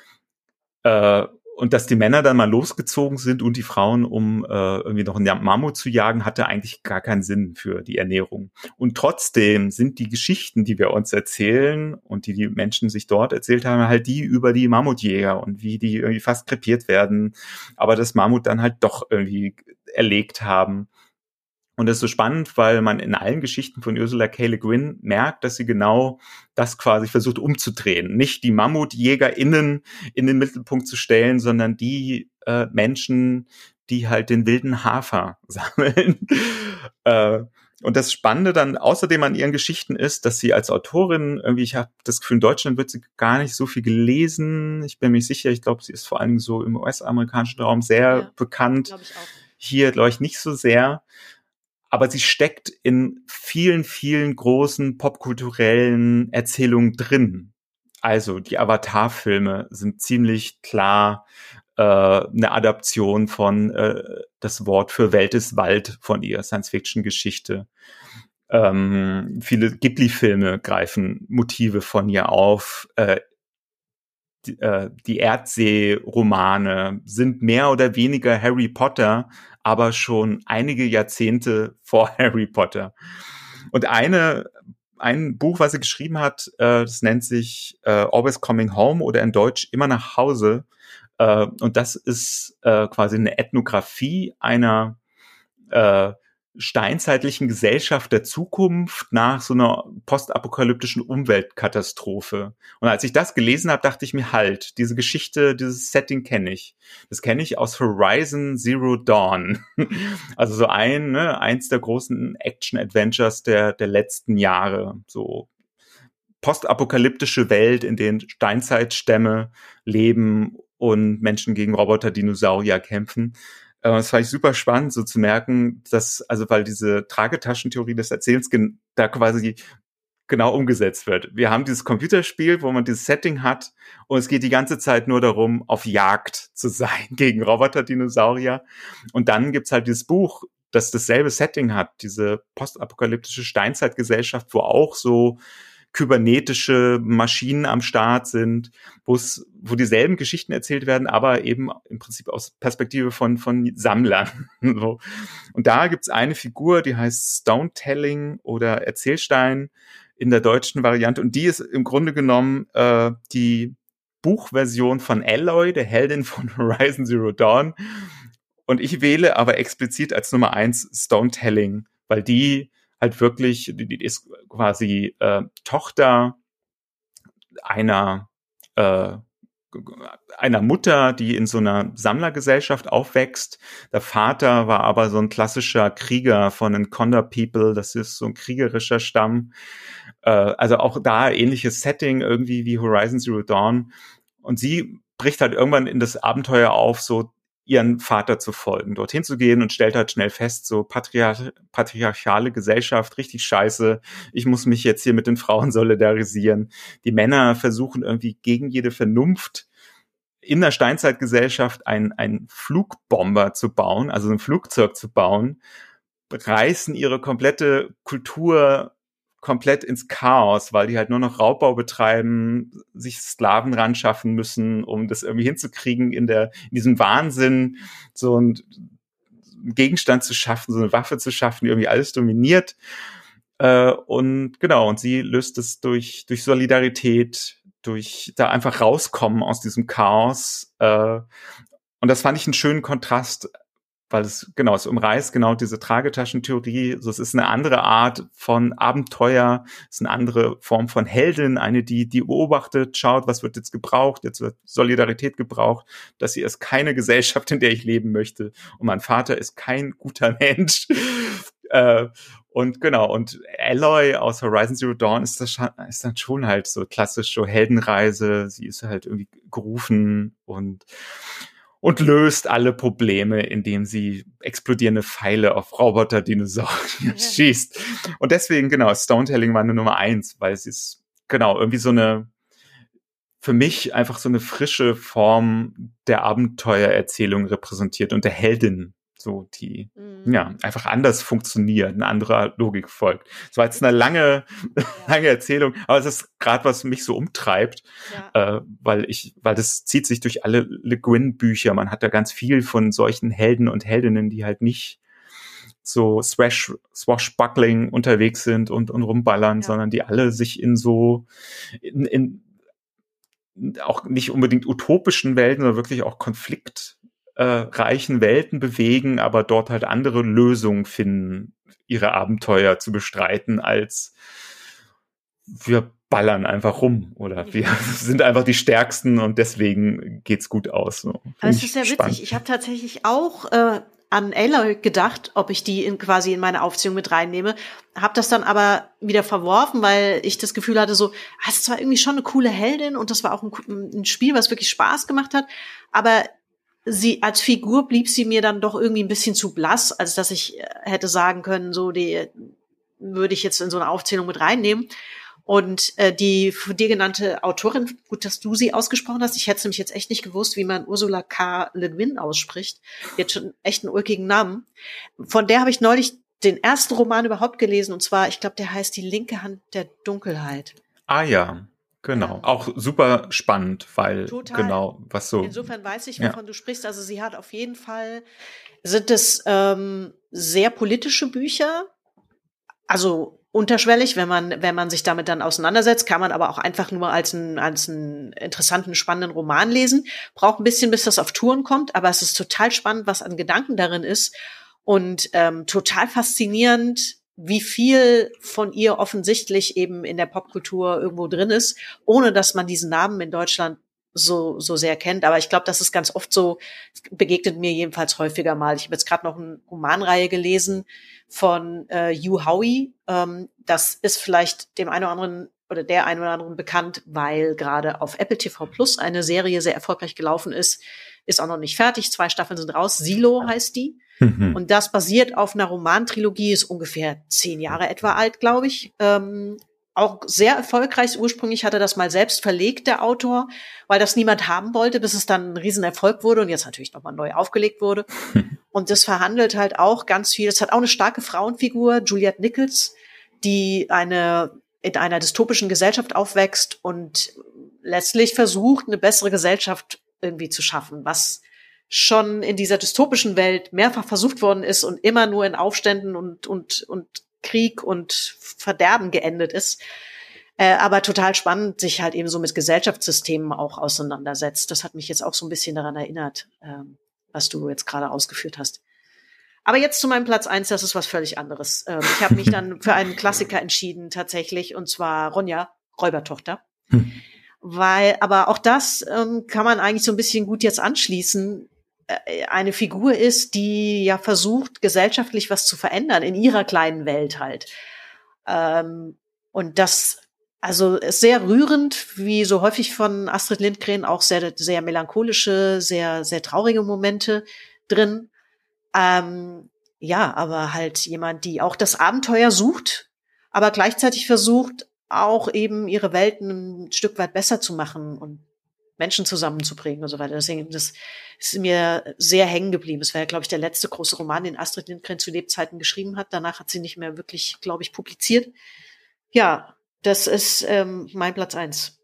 Und dass die Männer dann mal losgezogen sind und die Frauen, um irgendwie noch einen Mammut zu jagen, hatte eigentlich gar keinen Sinn für die Ernährung. Und trotzdem sind die Geschichten, die wir uns erzählen und die Menschen sich dort erzählt haben, halt die über die Mammutjäger und wie die irgendwie fast krepiert werden, aber das Mammut dann halt doch irgendwie erlegt haben. Und das ist so spannend, weil man in allen Geschichten von Ursula K. Le Guin merkt, dass sie genau das quasi versucht umzudrehen. Nicht die MammutjägerInnen in den Mittelpunkt zu stellen, sondern die Menschen, die halt den wilden Hafer sammeln. Und das Spannende dann außerdem an ihren Geschichten ist, dass sie als Autorin irgendwie, ich habe das Gefühl, in Deutschland wird sie gar nicht so viel gelesen. Ich bin mir sicher, ich glaube, sie ist vor allen Dingen so im US-amerikanischen Raum sehr bekannt. Glaub ich auch. Hier, glaube ich, nicht so sehr. Aber sie steckt in vielen, vielen großen popkulturellen Erzählungen drin. Also die Avatar-Filme sind ziemlich klar eine Adaption von das Wort für Welt ist Wald von ihr, Science-Fiction-Geschichte. Viele Ghibli-Filme greifen Motive von ihr auf. Die Erdsee-Romane sind mehr oder weniger Harry Potter, aber schon einige Jahrzehnte vor Harry Potter. Und ein Buch, was sie geschrieben hat, das nennt sich Always Coming Home oder in Deutsch Immer nach Hause. Und das ist quasi eine Ethnographie einer steinzeitlichen Gesellschaft der Zukunft nach so einer postapokalyptischen Umweltkatastrophe. Und als ich das gelesen habe, dachte ich mir halt, diese Geschichte, dieses Setting kenne ich. Das kenne ich aus Horizon Zero Dawn. Also so eins der großen Action-Adventures der letzten Jahre. So postapokalyptische Welt, in denen Steinzeitstämme leben und Menschen gegen Roboter, Dinosaurier kämpfen. Das fand ich super spannend, so zu merken, dass, also weil diese Tragetaschentheorie des Erzählens da quasi genau umgesetzt wird. Wir haben dieses Computerspiel, wo man dieses Setting hat und es geht die ganze Zeit nur darum, auf Jagd zu sein gegen Roboter, Dinosaurier. Und dann gibt's halt dieses Buch, das dasselbe Setting hat, diese postapokalyptische Steinzeitgesellschaft, wo auch so kybernetische Maschinen am Start sind, wo dieselben Geschichten erzählt werden, aber eben im Prinzip aus Perspektive von Sammlern. So. Und da gibt's eine Figur, die heißt Stone-Telling oder Erzählstein in der deutschen Variante und die ist im Grunde genommen die Buchversion von Aloy, der Heldin von Horizon Zero Dawn. Und ich wähle aber explizit als Nummer 1 Stone-Telling, weil die halt wirklich, die ist quasi Tochter einer Mutter, die in so einer Sammlergesellschaft aufwächst. Der Vater war aber so ein klassischer Krieger von den Condor People, das ist so ein kriegerischer Stamm. Also auch da ähnliches Setting irgendwie wie Horizon Zero Dawn. Und sie bricht halt irgendwann in das Abenteuer auf, so ihren Vater zu folgen, dorthin zu gehen und stellt halt schnell fest, so patriarchale Gesellschaft, richtig scheiße, ich muss mich jetzt hier mit den Frauen solidarisieren. Die Männer versuchen irgendwie gegen jede Vernunft in der Steinzeitgesellschaft einen Flugbomber zu bauen, also ein Flugzeug zu bauen, reißen ihre komplette Kultur komplett ins Chaos, weil die halt nur noch Raubbau betreiben, sich Sklaven ran schaffen müssen, um das irgendwie hinzukriegen, in diesem Wahnsinn so einen Gegenstand zu schaffen, so eine Waffe zu schaffen, die irgendwie alles dominiert. Und sie löst es durch Solidarität, durch da einfach rauskommen aus diesem Chaos. Und das fand ich einen schönen Kontrast, weil es umreißt genau diese Tragetaschentheorie. So, es ist eine andere Art von Abenteuer, es ist eine andere Form von Heldin, eine, die beobachtet, schaut, was wird jetzt gebraucht, jetzt wird Solidarität gebraucht, das hier ist keine Gesellschaft, in der ich leben möchte und mein Vater ist kein guter Mensch. Und genau, und Aloy aus Horizon Zero Dawn ist dann schon halt so klassisch so Heldenreise. Sie ist halt irgendwie gerufen und löst alle Probleme, indem sie explodierende Pfeile auf Roboter-Dinosaurier schießt. Und deswegen, genau, Stonetelling war eine Nummer 1, weil es ist, genau, irgendwie so eine, für mich einfach so eine frische Form der Abenteuererzählung repräsentiert und der Heldin, so die, ja, einfach anders funktioniert, eine andere Logik folgt. Es war jetzt eine lange Erzählung, aber es ist gerade, was mich so umtreibt, weil das zieht sich durch alle Le Guin-Bücher. Man hat da ganz viel von solchen Helden und Heldinnen, die halt nicht so swashbuckling unterwegs sind und rumballern, sondern die alle sich in so, in auch nicht unbedingt utopischen Welten, sondern wirklich auch konfliktreichen Welten bewegen, aber dort halt andere Lösungen finden, ihre Abenteuer zu bestreiten, als wir ballern einfach rum oder wir sind einfach die Stärksten und deswegen geht's gut aus. So. Aber es ist sehr witzig. Ich habe tatsächlich auch an Aloy gedacht, ob ich die quasi in meine Aufzählung mit reinnehme. Habe das dann aber wieder verworfen, weil ich das Gefühl hatte, so, es war irgendwie schon eine coole Heldin und das war auch ein Spiel, was wirklich Spaß gemacht hat. Aber sie als Figur blieb sie mir dann doch irgendwie ein bisschen zu blass, als dass ich hätte sagen können, so, die würde ich jetzt in so eine Aufzählung mit reinnehmen. Und die von dir genannte Autorin, gut, dass du sie ausgesprochen hast. Ich hätte es nämlich jetzt echt nicht gewusst, wie man Ursula K. Le Guin ausspricht. Die hat schon echt einen ulkigen Namen. Von der habe ich neulich den ersten Roman überhaupt gelesen. Und zwar, ich glaube, der heißt Die linke Hand der Dunkelheit. Ah ja, genau. Auch super spannend, weil total. Genau, was so... Insofern weiß ich, wovon du sprichst. Also sie hat auf jeden Fall, sind es sehr politische Bücher. Also unterschwellig, wenn man sich damit dann auseinandersetzt, kann man aber auch einfach nur als einen interessanten, spannenden Roman lesen. Braucht ein bisschen, bis das auf Touren kommt, aber es ist total spannend, was an Gedanken darin ist und total faszinierend, wie viel von ihr offensichtlich eben in der Popkultur irgendwo drin ist, ohne dass man diesen Namen in Deutschland so sehr kennt. Aber ich glaube, das ist ganz oft so, begegnet mir jedenfalls häufiger mal. Ich habe jetzt gerade noch eine Romanreihe gelesen von Hugh Howey. Das ist vielleicht dem einen oder anderen oder der einen oder anderen bekannt, weil gerade auf Apple TV Plus eine Serie sehr erfolgreich gelaufen ist. Ist auch noch nicht fertig. 2 Staffeln sind raus. Silo heißt die. Und das basiert auf einer Romantrilogie, ist ungefähr 10 Jahre etwa alt, glaube ich. Auch sehr erfolgreich. Ursprünglich hatte das mal selbst verlegt, der Autor, weil das niemand haben wollte, bis es dann ein Riesenerfolg wurde und jetzt natürlich nochmal neu aufgelegt wurde. Und das verhandelt halt auch ganz viel. Es hat auch eine starke Frauenfigur, Juliette Nichols, die in einer dystopischen Gesellschaft aufwächst und letztlich versucht, eine bessere Gesellschaft irgendwie zu schaffen, was schon in dieser dystopischen Welt mehrfach versucht worden ist und immer nur in Aufständen und Krieg und Verderben geendet ist. Aber total spannend, sich halt eben so mit Gesellschaftssystemen auch auseinandersetzt. Das hat mich jetzt auch so ein bisschen daran erinnert, was du jetzt gerade ausgeführt hast. Aber jetzt zu meinem Platz 1, das ist was völlig anderes. Ich habe mich dann für einen Klassiker entschieden tatsächlich, und zwar Ronja, Räubertochter. Weil, aber auch das kann man eigentlich so ein bisschen gut jetzt anschließen, eine Figur ist, die ja versucht, gesellschaftlich was zu verändern, in ihrer kleinen Welt halt. Und das, also ist sehr rührend, wie so häufig von Astrid Lindgren, auch sehr, sehr melancholische, sehr, sehr traurige Momente drin. Ja, aber halt jemand, die auch das Abenteuer sucht, aber gleichzeitig versucht, auch eben ihre Welten ein Stück weit besser zu machen und Menschen zusammenzubringen und so weiter. Deswegen, das ist mir sehr hängen geblieben. Es war ja, glaube ich, der letzte große Roman, den Astrid Lindgren zu Lebzeiten geschrieben hat. Danach hat sie nicht mehr wirklich, glaube ich, publiziert. Ja, das ist mein Platz 1.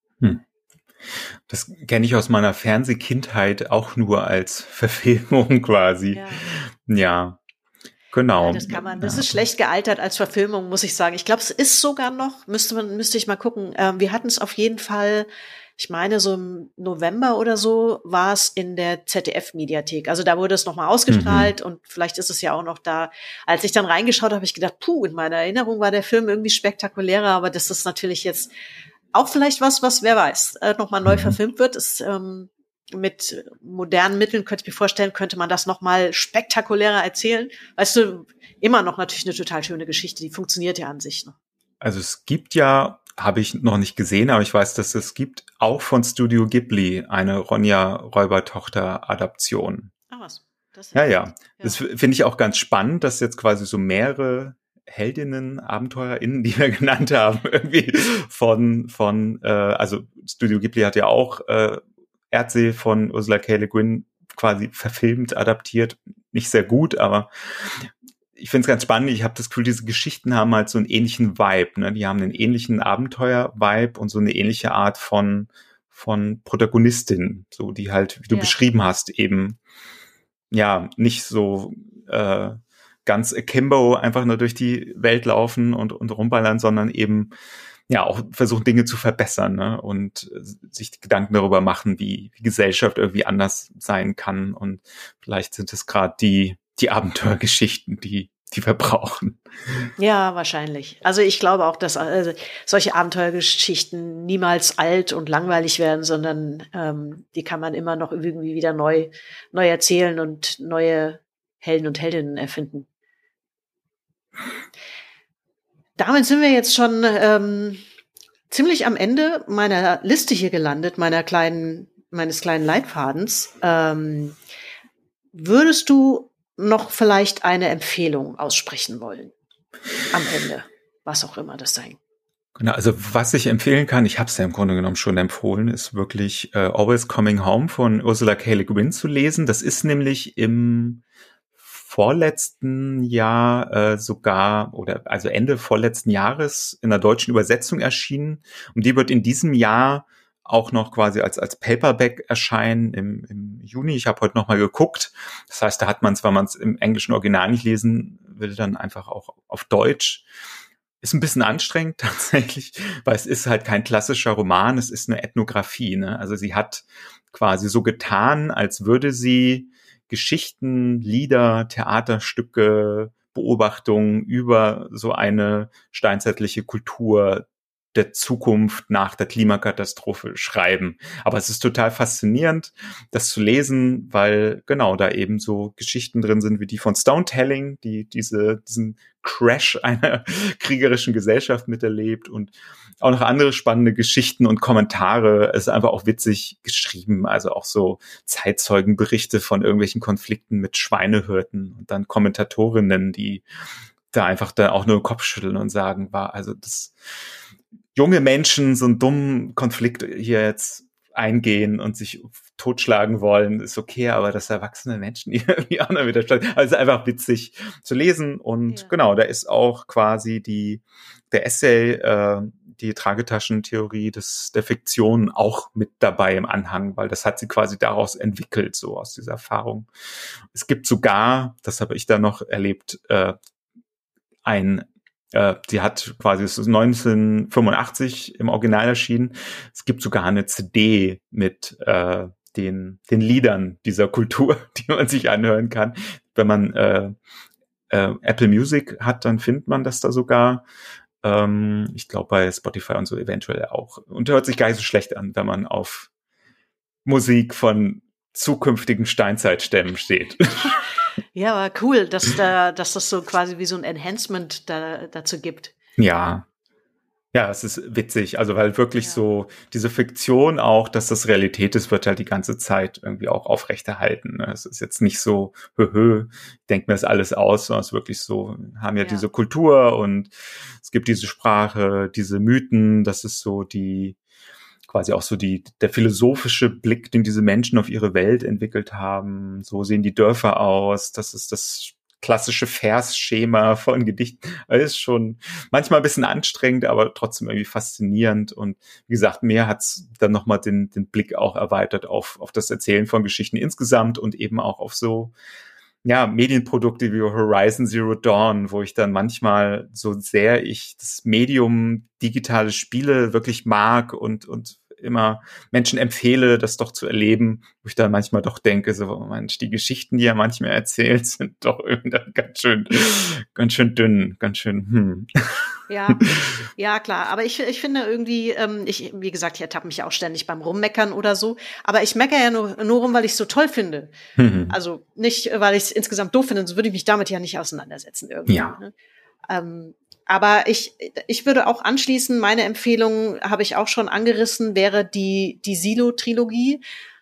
Das kenne ich aus meiner Fernsehkindheit auch nur als Verfilmung quasi. Ja. Genau. Ja, das kann man. Das ist schlecht gealtert als Verfilmung, muss ich sagen. Ich glaube, es ist sogar noch, müsste ich mal gucken. Wir hatten es auf jeden Fall, ich meine, so im November oder so war es in der ZDF-Mediathek. Also da wurde es nochmal ausgestrahlt und vielleicht ist es ja auch noch da. Als ich dann reingeschaut habe, habe ich gedacht, in meiner Erinnerung war der Film irgendwie spektakulärer, aber das ist natürlich jetzt auch vielleicht was wer weiß, nochmal neu verfilmt wird. Ist mit modernen Mitteln, könnte ich mir vorstellen, könnte man das nochmal spektakulärer erzählen. Weißt du, immer noch natürlich eine total schöne Geschichte, die funktioniert ja an sich noch. Also es gibt ja, habe ich noch nicht gesehen, aber ich weiß, dass es gibt auch von Studio Ghibli eine Ronja-Räubertochter-Adaption. Ah, was? Das Ja. Das finde ich auch ganz spannend, dass jetzt quasi so mehrere Heldinnen, AbenteurerInnen, die wir genannt haben, irgendwie also Studio Ghibli hat ja auch Erdsee von Ursula K. Le Guin quasi verfilmt, adaptiert. Nicht sehr gut, aber ich finde es ganz spannend. Ich habe das Gefühl, diese Geschichten haben halt so einen ähnlichen Vibe. Ne? Die haben einen ähnlichen Abenteuer-Vibe und so eine ähnliche Art von Protagonistin, so die halt, wie du beschrieben hast, eben ja nicht so ganz akimbo einfach nur durch die Welt laufen und rumballern, sondern eben ja auch versuchen, Dinge zu verbessern, ne? Und sich Gedanken darüber machen, wie Gesellschaft irgendwie anders sein kann. Und vielleicht sind es gerade die Abenteuergeschichten, die wir brauchen. Ja, wahrscheinlich. Also ich glaube auch, dass solche Abenteuergeschichten niemals alt und langweilig werden, sondern die kann man immer noch irgendwie wieder neu erzählen und neue Helden und Heldinnen erfinden. Damit sind wir jetzt schon ziemlich am Ende meiner Liste hier gelandet, meines kleinen Leitfadens. Würdest du noch vielleicht eine Empfehlung aussprechen wollen am Ende, was auch immer das sein? Genau, also was ich empfehlen kann, ich habe es ja im Grunde genommen schon empfohlen, ist wirklich Always Coming Home von Ursula K. Le Guin zu lesen. Das ist nämlich im vorletzten Jahr also Ende vorletzten Jahres in der deutschen Übersetzung erschienen. Und die wird in diesem Jahr auch noch quasi als Paperback erscheinen im Juni. Ich habe heute noch mal geguckt. Das heißt, da hat man es, wenn man es im englischen Original nicht lesen will, dann einfach auch auf Deutsch. Ist ein bisschen anstrengend tatsächlich, weil es ist halt kein klassischer Roman, es ist eine Ethnographie, ne? Also sie hat quasi so getan, als würde sie Geschichten, Lieder, Theaterstücke, Beobachtungen über so eine steinzeitliche Kultur der Zukunft nach der Klimakatastrophe schreiben. Aber es ist total faszinierend, das zu lesen, weil genau da eben so Geschichten drin sind wie die von Stonetelling, die diesen Crash einer kriegerischen Gesellschaft miterlebt und auch noch andere spannende Geschichten und Kommentare. Es ist einfach auch witzig geschrieben, also auch so Zeitzeugenberichte von irgendwelchen Konflikten mit Schweinehirten und dann Kommentatorinnen, die da einfach dann auch nur den Kopf schütteln und sagen, das junge Menschen so einen dummen Konflikt hier jetzt eingehen und sich totschlagen wollen, ist okay, aber dass erwachsene Menschen irgendwie auch noch widerstehen. Also einfach witzig zu lesen und genau, da ist auch quasi der Essay, die Tragetaschentheorie der Fiktion auch mit dabei im Anhang, weil das hat sie quasi daraus entwickelt, so aus dieser Erfahrung. Es gibt sogar, das habe ich da noch erlebt, sie hat quasi, es ist 1985 im Original erschienen. Es gibt sogar eine CD mit den Liedern dieser Kultur, die man sich anhören kann. Wenn man Apple Music hat, dann findet man das da sogar. Ich glaube bei Spotify und so eventuell auch. Und hört sich gar nicht so schlecht an, wenn man auf Musik von zukünftigen Steinzeitstämmen steht. Ja, aber cool, dass das so quasi wie so ein Enhancement dazu gibt. Ja, es ist witzig, also weil wirklich so diese Fiktion auch, dass das Realität ist, wird halt die ganze Zeit irgendwie auch aufrechterhalten. Ne? Es ist jetzt nicht so, ich denke mir das alles aus, sondern es ist wirklich so, haben ja diese Kultur und es gibt diese Sprache, diese Mythen, das ist so quasi auch so der philosophische Blick, den diese Menschen auf ihre Welt entwickelt haben. So sehen die Dörfer aus. Das ist das klassische Versschema von Gedichten. Das ist schon manchmal ein bisschen anstrengend, aber trotzdem irgendwie faszinierend. Und wie gesagt, mir hat's dann nochmal den Blick auch erweitert auf das Erzählen von Geschichten insgesamt und eben auch auf so Medienprodukte wie Horizon Zero Dawn, wo ich dann manchmal, so sehr ich das Medium digitale Spiele wirklich mag und immer Menschen empfehle, das doch zu erleben, wo ich dann manchmal doch denke, so Mensch, die Geschichten, die er manchmal erzählt, sind doch irgendwie ganz schön dünn, ganz schön. Ja, klar. Aber ich finde irgendwie, wie gesagt, ich ertappe mich auch ständig beim Rummeckern oder so. Aber ich meckere ja nur rum, weil ich es so toll finde. Also nicht, weil ich es insgesamt doof finde, sonst würde ich mich damit ja nicht auseinandersetzen irgendwie. Ja. Ne? Aber ich würde auch anschließen, meine Empfehlung habe ich auch schon angerissen, wäre die Silo-Trilogie.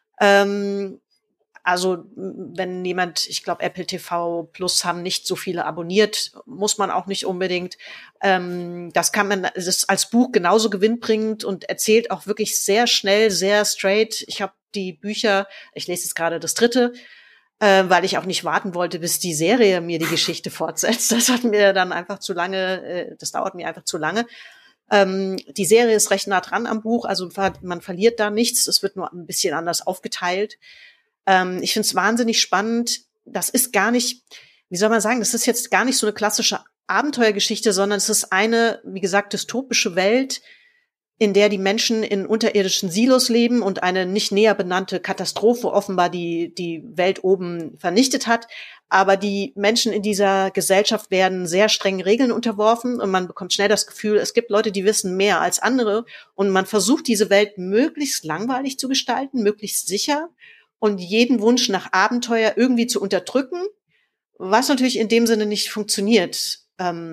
Also wenn jemand, ich glaube Apple TV Plus haben nicht so viele abonniert, muss man auch nicht unbedingt. Es ist als Buch genauso gewinnbringend und erzählt auch wirklich sehr schnell, sehr straight. Ich habe die Bücher, ich lese jetzt gerade das 3., weil ich auch nicht warten wollte, bis die Serie mir die Geschichte fortsetzt. Das hat mir dann einfach zu lange, das dauert mir einfach zu lange. Die Serie ist recht nah dran am Buch, also man verliert da nichts, es wird nur ein bisschen anders aufgeteilt. Ich finde es wahnsinnig spannend. Das ist gar nicht, wie soll man sagen, das ist jetzt gar nicht so eine klassische Abenteuergeschichte, sondern es ist eine, wie gesagt, dystopische Welt, in der die Menschen in unterirdischen Silos leben und eine nicht näher benannte Katastrophe offenbar die Welt oben vernichtet hat. Aber die Menschen in dieser Gesellschaft werden sehr strengen Regeln unterworfen und man bekommt schnell das Gefühl, es gibt Leute, die wissen mehr als andere und man versucht, diese Welt möglichst langweilig zu gestalten, möglichst sicher und jeden Wunsch nach Abenteuer irgendwie zu unterdrücken, was natürlich in dem Sinne nicht funktioniert.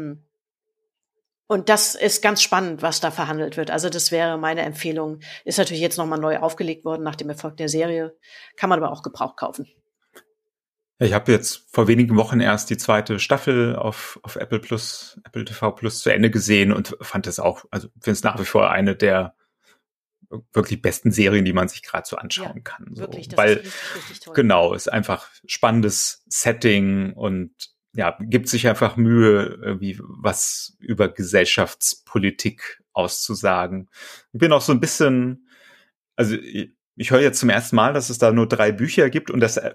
Und das ist ganz spannend, was da verhandelt wird. Also das wäre meine Empfehlung. Ist natürlich jetzt nochmal neu aufgelegt worden nach dem Erfolg der Serie. Kann man aber auch gebraucht kaufen. Ich habe jetzt vor wenigen Wochen erst die 2. Staffel auf Apple TV Plus zu Ende gesehen und fand es auch, also finde es nach wie vor eine der wirklich besten Serien, die man sich gerade so anschauen kann. So. Wirklich, das Weil, ist richtig toll. Genau, ist einfach spannendes Setting und ja, gibt sich einfach Mühe, irgendwie was über Gesellschaftspolitik auszusagen. Ich bin auch so ein bisschen, also ich höre jetzt zum ersten Mal, dass es da nur 3 Bücher gibt und das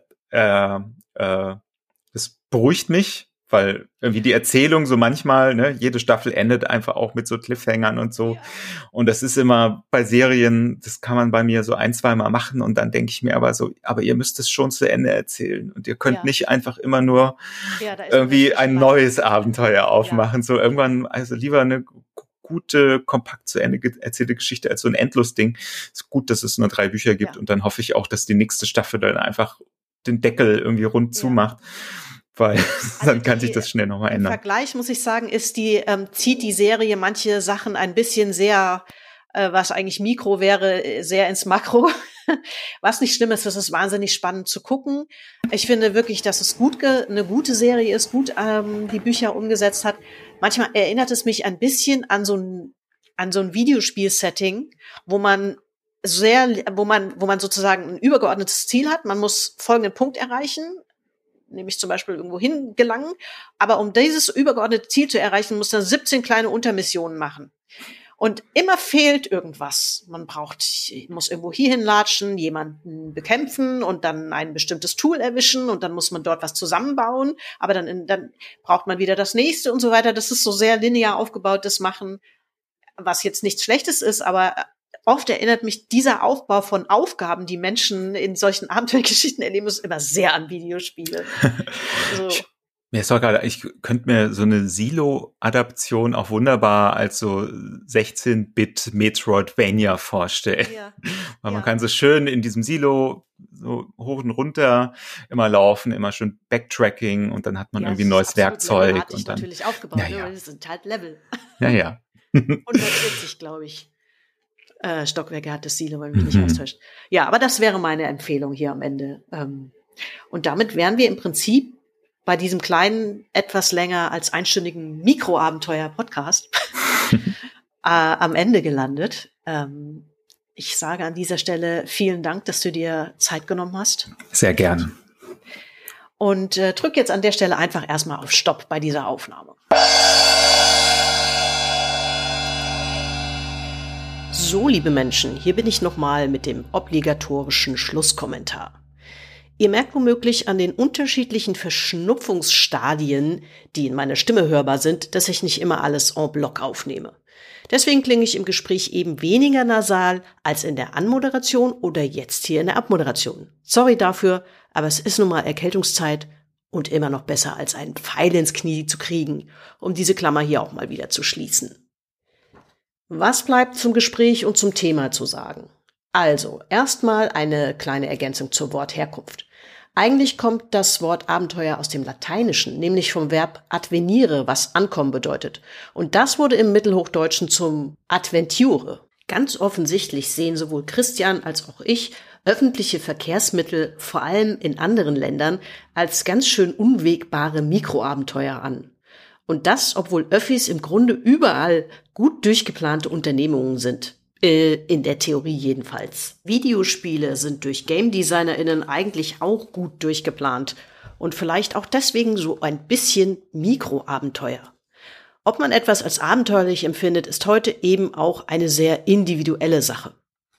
beruhigt mich, weil irgendwie die Erzählung so manchmal, ne, jede Staffel endet einfach auch mit so Cliffhangern und so. Ja. Und das ist immer bei Serien, das kann man bei mir so 1-2 Mal machen und dann denke ich mir aber so, aber ihr müsst es schon zu Ende erzählen und ihr könnt nicht einfach immer nur irgendwie ein neues Abenteuer aufmachen. So irgendwann, also lieber eine gute, kompakt zu Ende erzählte Geschichte als so ein Endlos-Ding. Ist gut, dass es nur 3 Bücher gibt und dann hoffe ich auch, dass die nächste Staffel dann einfach den Deckel irgendwie rund zumacht. Weil dann kann sich das schnell nochmal ändern. Im Vergleich muss ich sagen, zieht die Serie manche Sachen ein bisschen sehr, was eigentlich Mikro wäre, sehr ins Makro. Was nicht schlimm ist, das ist wahnsinnig spannend zu gucken. Ich finde wirklich, dass es eine gute Serie ist, gut die Bücher umgesetzt hat. Manchmal erinnert es mich ein bisschen an so ein Videospiel-Setting, wo man sozusagen ein übergeordnetes Ziel hat. Man muss folgenden Punkt erreichen, nämlich zum Beispiel irgendwo hin gelangen. Aber um dieses übergeordnete Ziel zu erreichen, muss man 17 kleine Untermissionen machen. Und immer fehlt irgendwas. Man muss irgendwo hierhin latschen, jemanden bekämpfen und dann ein bestimmtes Tool erwischen und dann muss man dort was zusammenbauen. Aber dann braucht man wieder das nächste und so weiter. Das ist so sehr linear aufgebautes Machen, was jetzt nichts Schlechtes ist, aber oft erinnert mich dieser Aufbau von Aufgaben, die Menschen in solchen Abenteuergeschichten erleben müssen, immer sehr an Videospiele. So. Mir ist auch gerade, ich könnte mir so eine Silo-Adaption auch wunderbar als so 16-Bit Metroidvania vorstellen. Ja. Weil man kann so schön in diesem Silo so hoch und runter immer laufen, immer schön Backtracking und dann hat man irgendwie ein neues Werkzeug. Und dann natürlich aufgebaut, weil das sind halt Level. Ja. 140, glaube ich. Stockwerke hat das Silo, wenn mich nicht austäuscht. Ja, aber das wäre meine Empfehlung hier am Ende. Und damit wären wir im Prinzip bei diesem kleinen, etwas länger als einstündigen Mikroabenteuer-Podcast am Ende gelandet. Ich sage an dieser Stelle vielen Dank, dass du dir Zeit genommen hast. Sehr gern. Und drück jetzt an der Stelle einfach erstmal auf Stopp bei dieser Aufnahme. So, liebe Menschen, hier bin ich nochmal mit dem obligatorischen Schlusskommentar. Ihr merkt womöglich an den unterschiedlichen Verschnupfungsstadien, die in meiner Stimme hörbar sind, dass ich nicht immer alles en bloc aufnehme. Deswegen klinge ich im Gespräch eben weniger nasal als in der Anmoderation oder jetzt hier in der Abmoderation. Sorry dafür, aber es ist nun mal Erkältungszeit und immer noch besser als einen Pfeil ins Knie zu kriegen, um diese Klammer hier auch mal wieder zu schließen. Was bleibt zum Gespräch und zum Thema zu sagen? Also, erstmal eine kleine Ergänzung zur Wortherkunft. Eigentlich kommt das Wort Abenteuer aus dem Lateinischen, nämlich vom Verb advenire, was ankommen bedeutet. Und das wurde im Mittelhochdeutschen zum adventure. Ganz offensichtlich sehen sowohl Christian als auch ich öffentliche Verkehrsmittel, vor allem in anderen Ländern, als ganz schön unwegbare Mikroabenteuer an. Und das, obwohl Öffis im Grunde überall gut durchgeplante Unternehmungen sind. In der Theorie jedenfalls. Videospiele sind durch Game-DesignerInnen eigentlich auch gut durchgeplant und vielleicht auch deswegen so ein bisschen Mikroabenteuer. Ob man etwas als abenteuerlich empfindet, ist heute eben auch eine sehr individuelle Sache.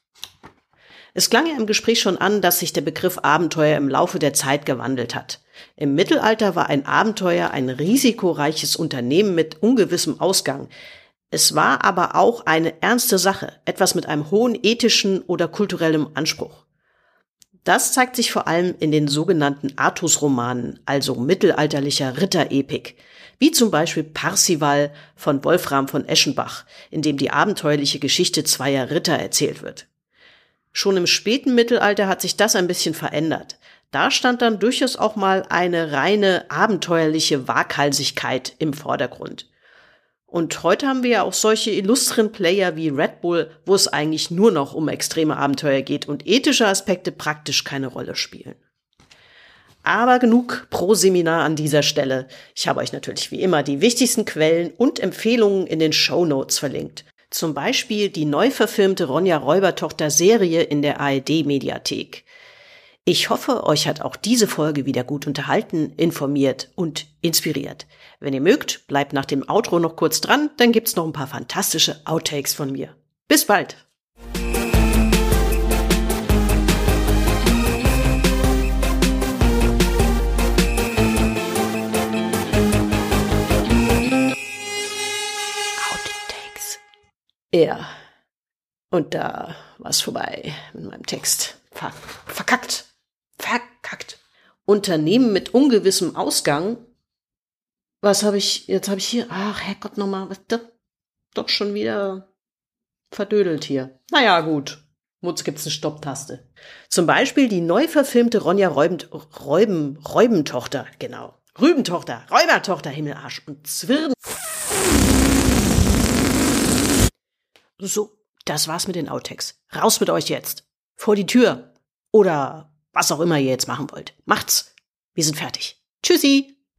Es klang ja im Gespräch schon an, dass sich der Begriff Abenteuer im Laufe der Zeit gewandelt hat. Im Mittelalter war ein Abenteuer ein risikoreiches Unternehmen mit ungewissem Ausgang. Es war aber auch eine ernste Sache, etwas mit einem hohen ethischen oder kulturellem Anspruch. Das zeigt sich vor allem in den sogenannten Artusromanen, also mittelalterlicher Ritterepik, wie zum Beispiel Parsival von Wolfram von Eschenbach, in dem die abenteuerliche Geschichte zweier Ritter erzählt wird. Schon im späten Mittelalter hat sich das ein bisschen verändert. Da stand dann durchaus auch mal eine reine abenteuerliche Waghalsigkeit im Vordergrund. Und heute haben wir ja auch solche illustren Player wie Red Bull, wo es eigentlich nur noch um extreme Abenteuer geht und ethische Aspekte praktisch keine Rolle spielen. Aber genug Pro-Seminar an dieser Stelle. Ich habe euch natürlich wie immer die wichtigsten Quellen und Empfehlungen in den Shownotes verlinkt. Zum Beispiel die neu verfilmte Ronja Räubertochter-Serie in der ARD-Mediathek. Ich hoffe, euch hat auch diese Folge wieder gut unterhalten, informiert und inspiriert. Wenn ihr mögt, bleibt nach dem Outro noch kurz dran, dann gibt's noch ein paar fantastische Outtakes von mir. Bis bald! Outtakes. Ja, und da war's vorbei mit meinem Text. Verkackt. Unternehmen mit ungewissem Ausgang. Was habe ich, jetzt habe ich hier, ach Herrgott nochmal, doch schon wieder verdödelt hier. Naja, gut. Wozu gibt's eine Stopptaste? Zum Beispiel die neu verfilmte Ronja Räubertochter, genau. Räubertochter, Himmelarsch und Zwirn. So, das war's mit den Outtakes. Raus mit euch jetzt. Vor die Tür. Oder was auch immer ihr jetzt machen wollt. Macht's. Wir sind fertig. Tschüssi.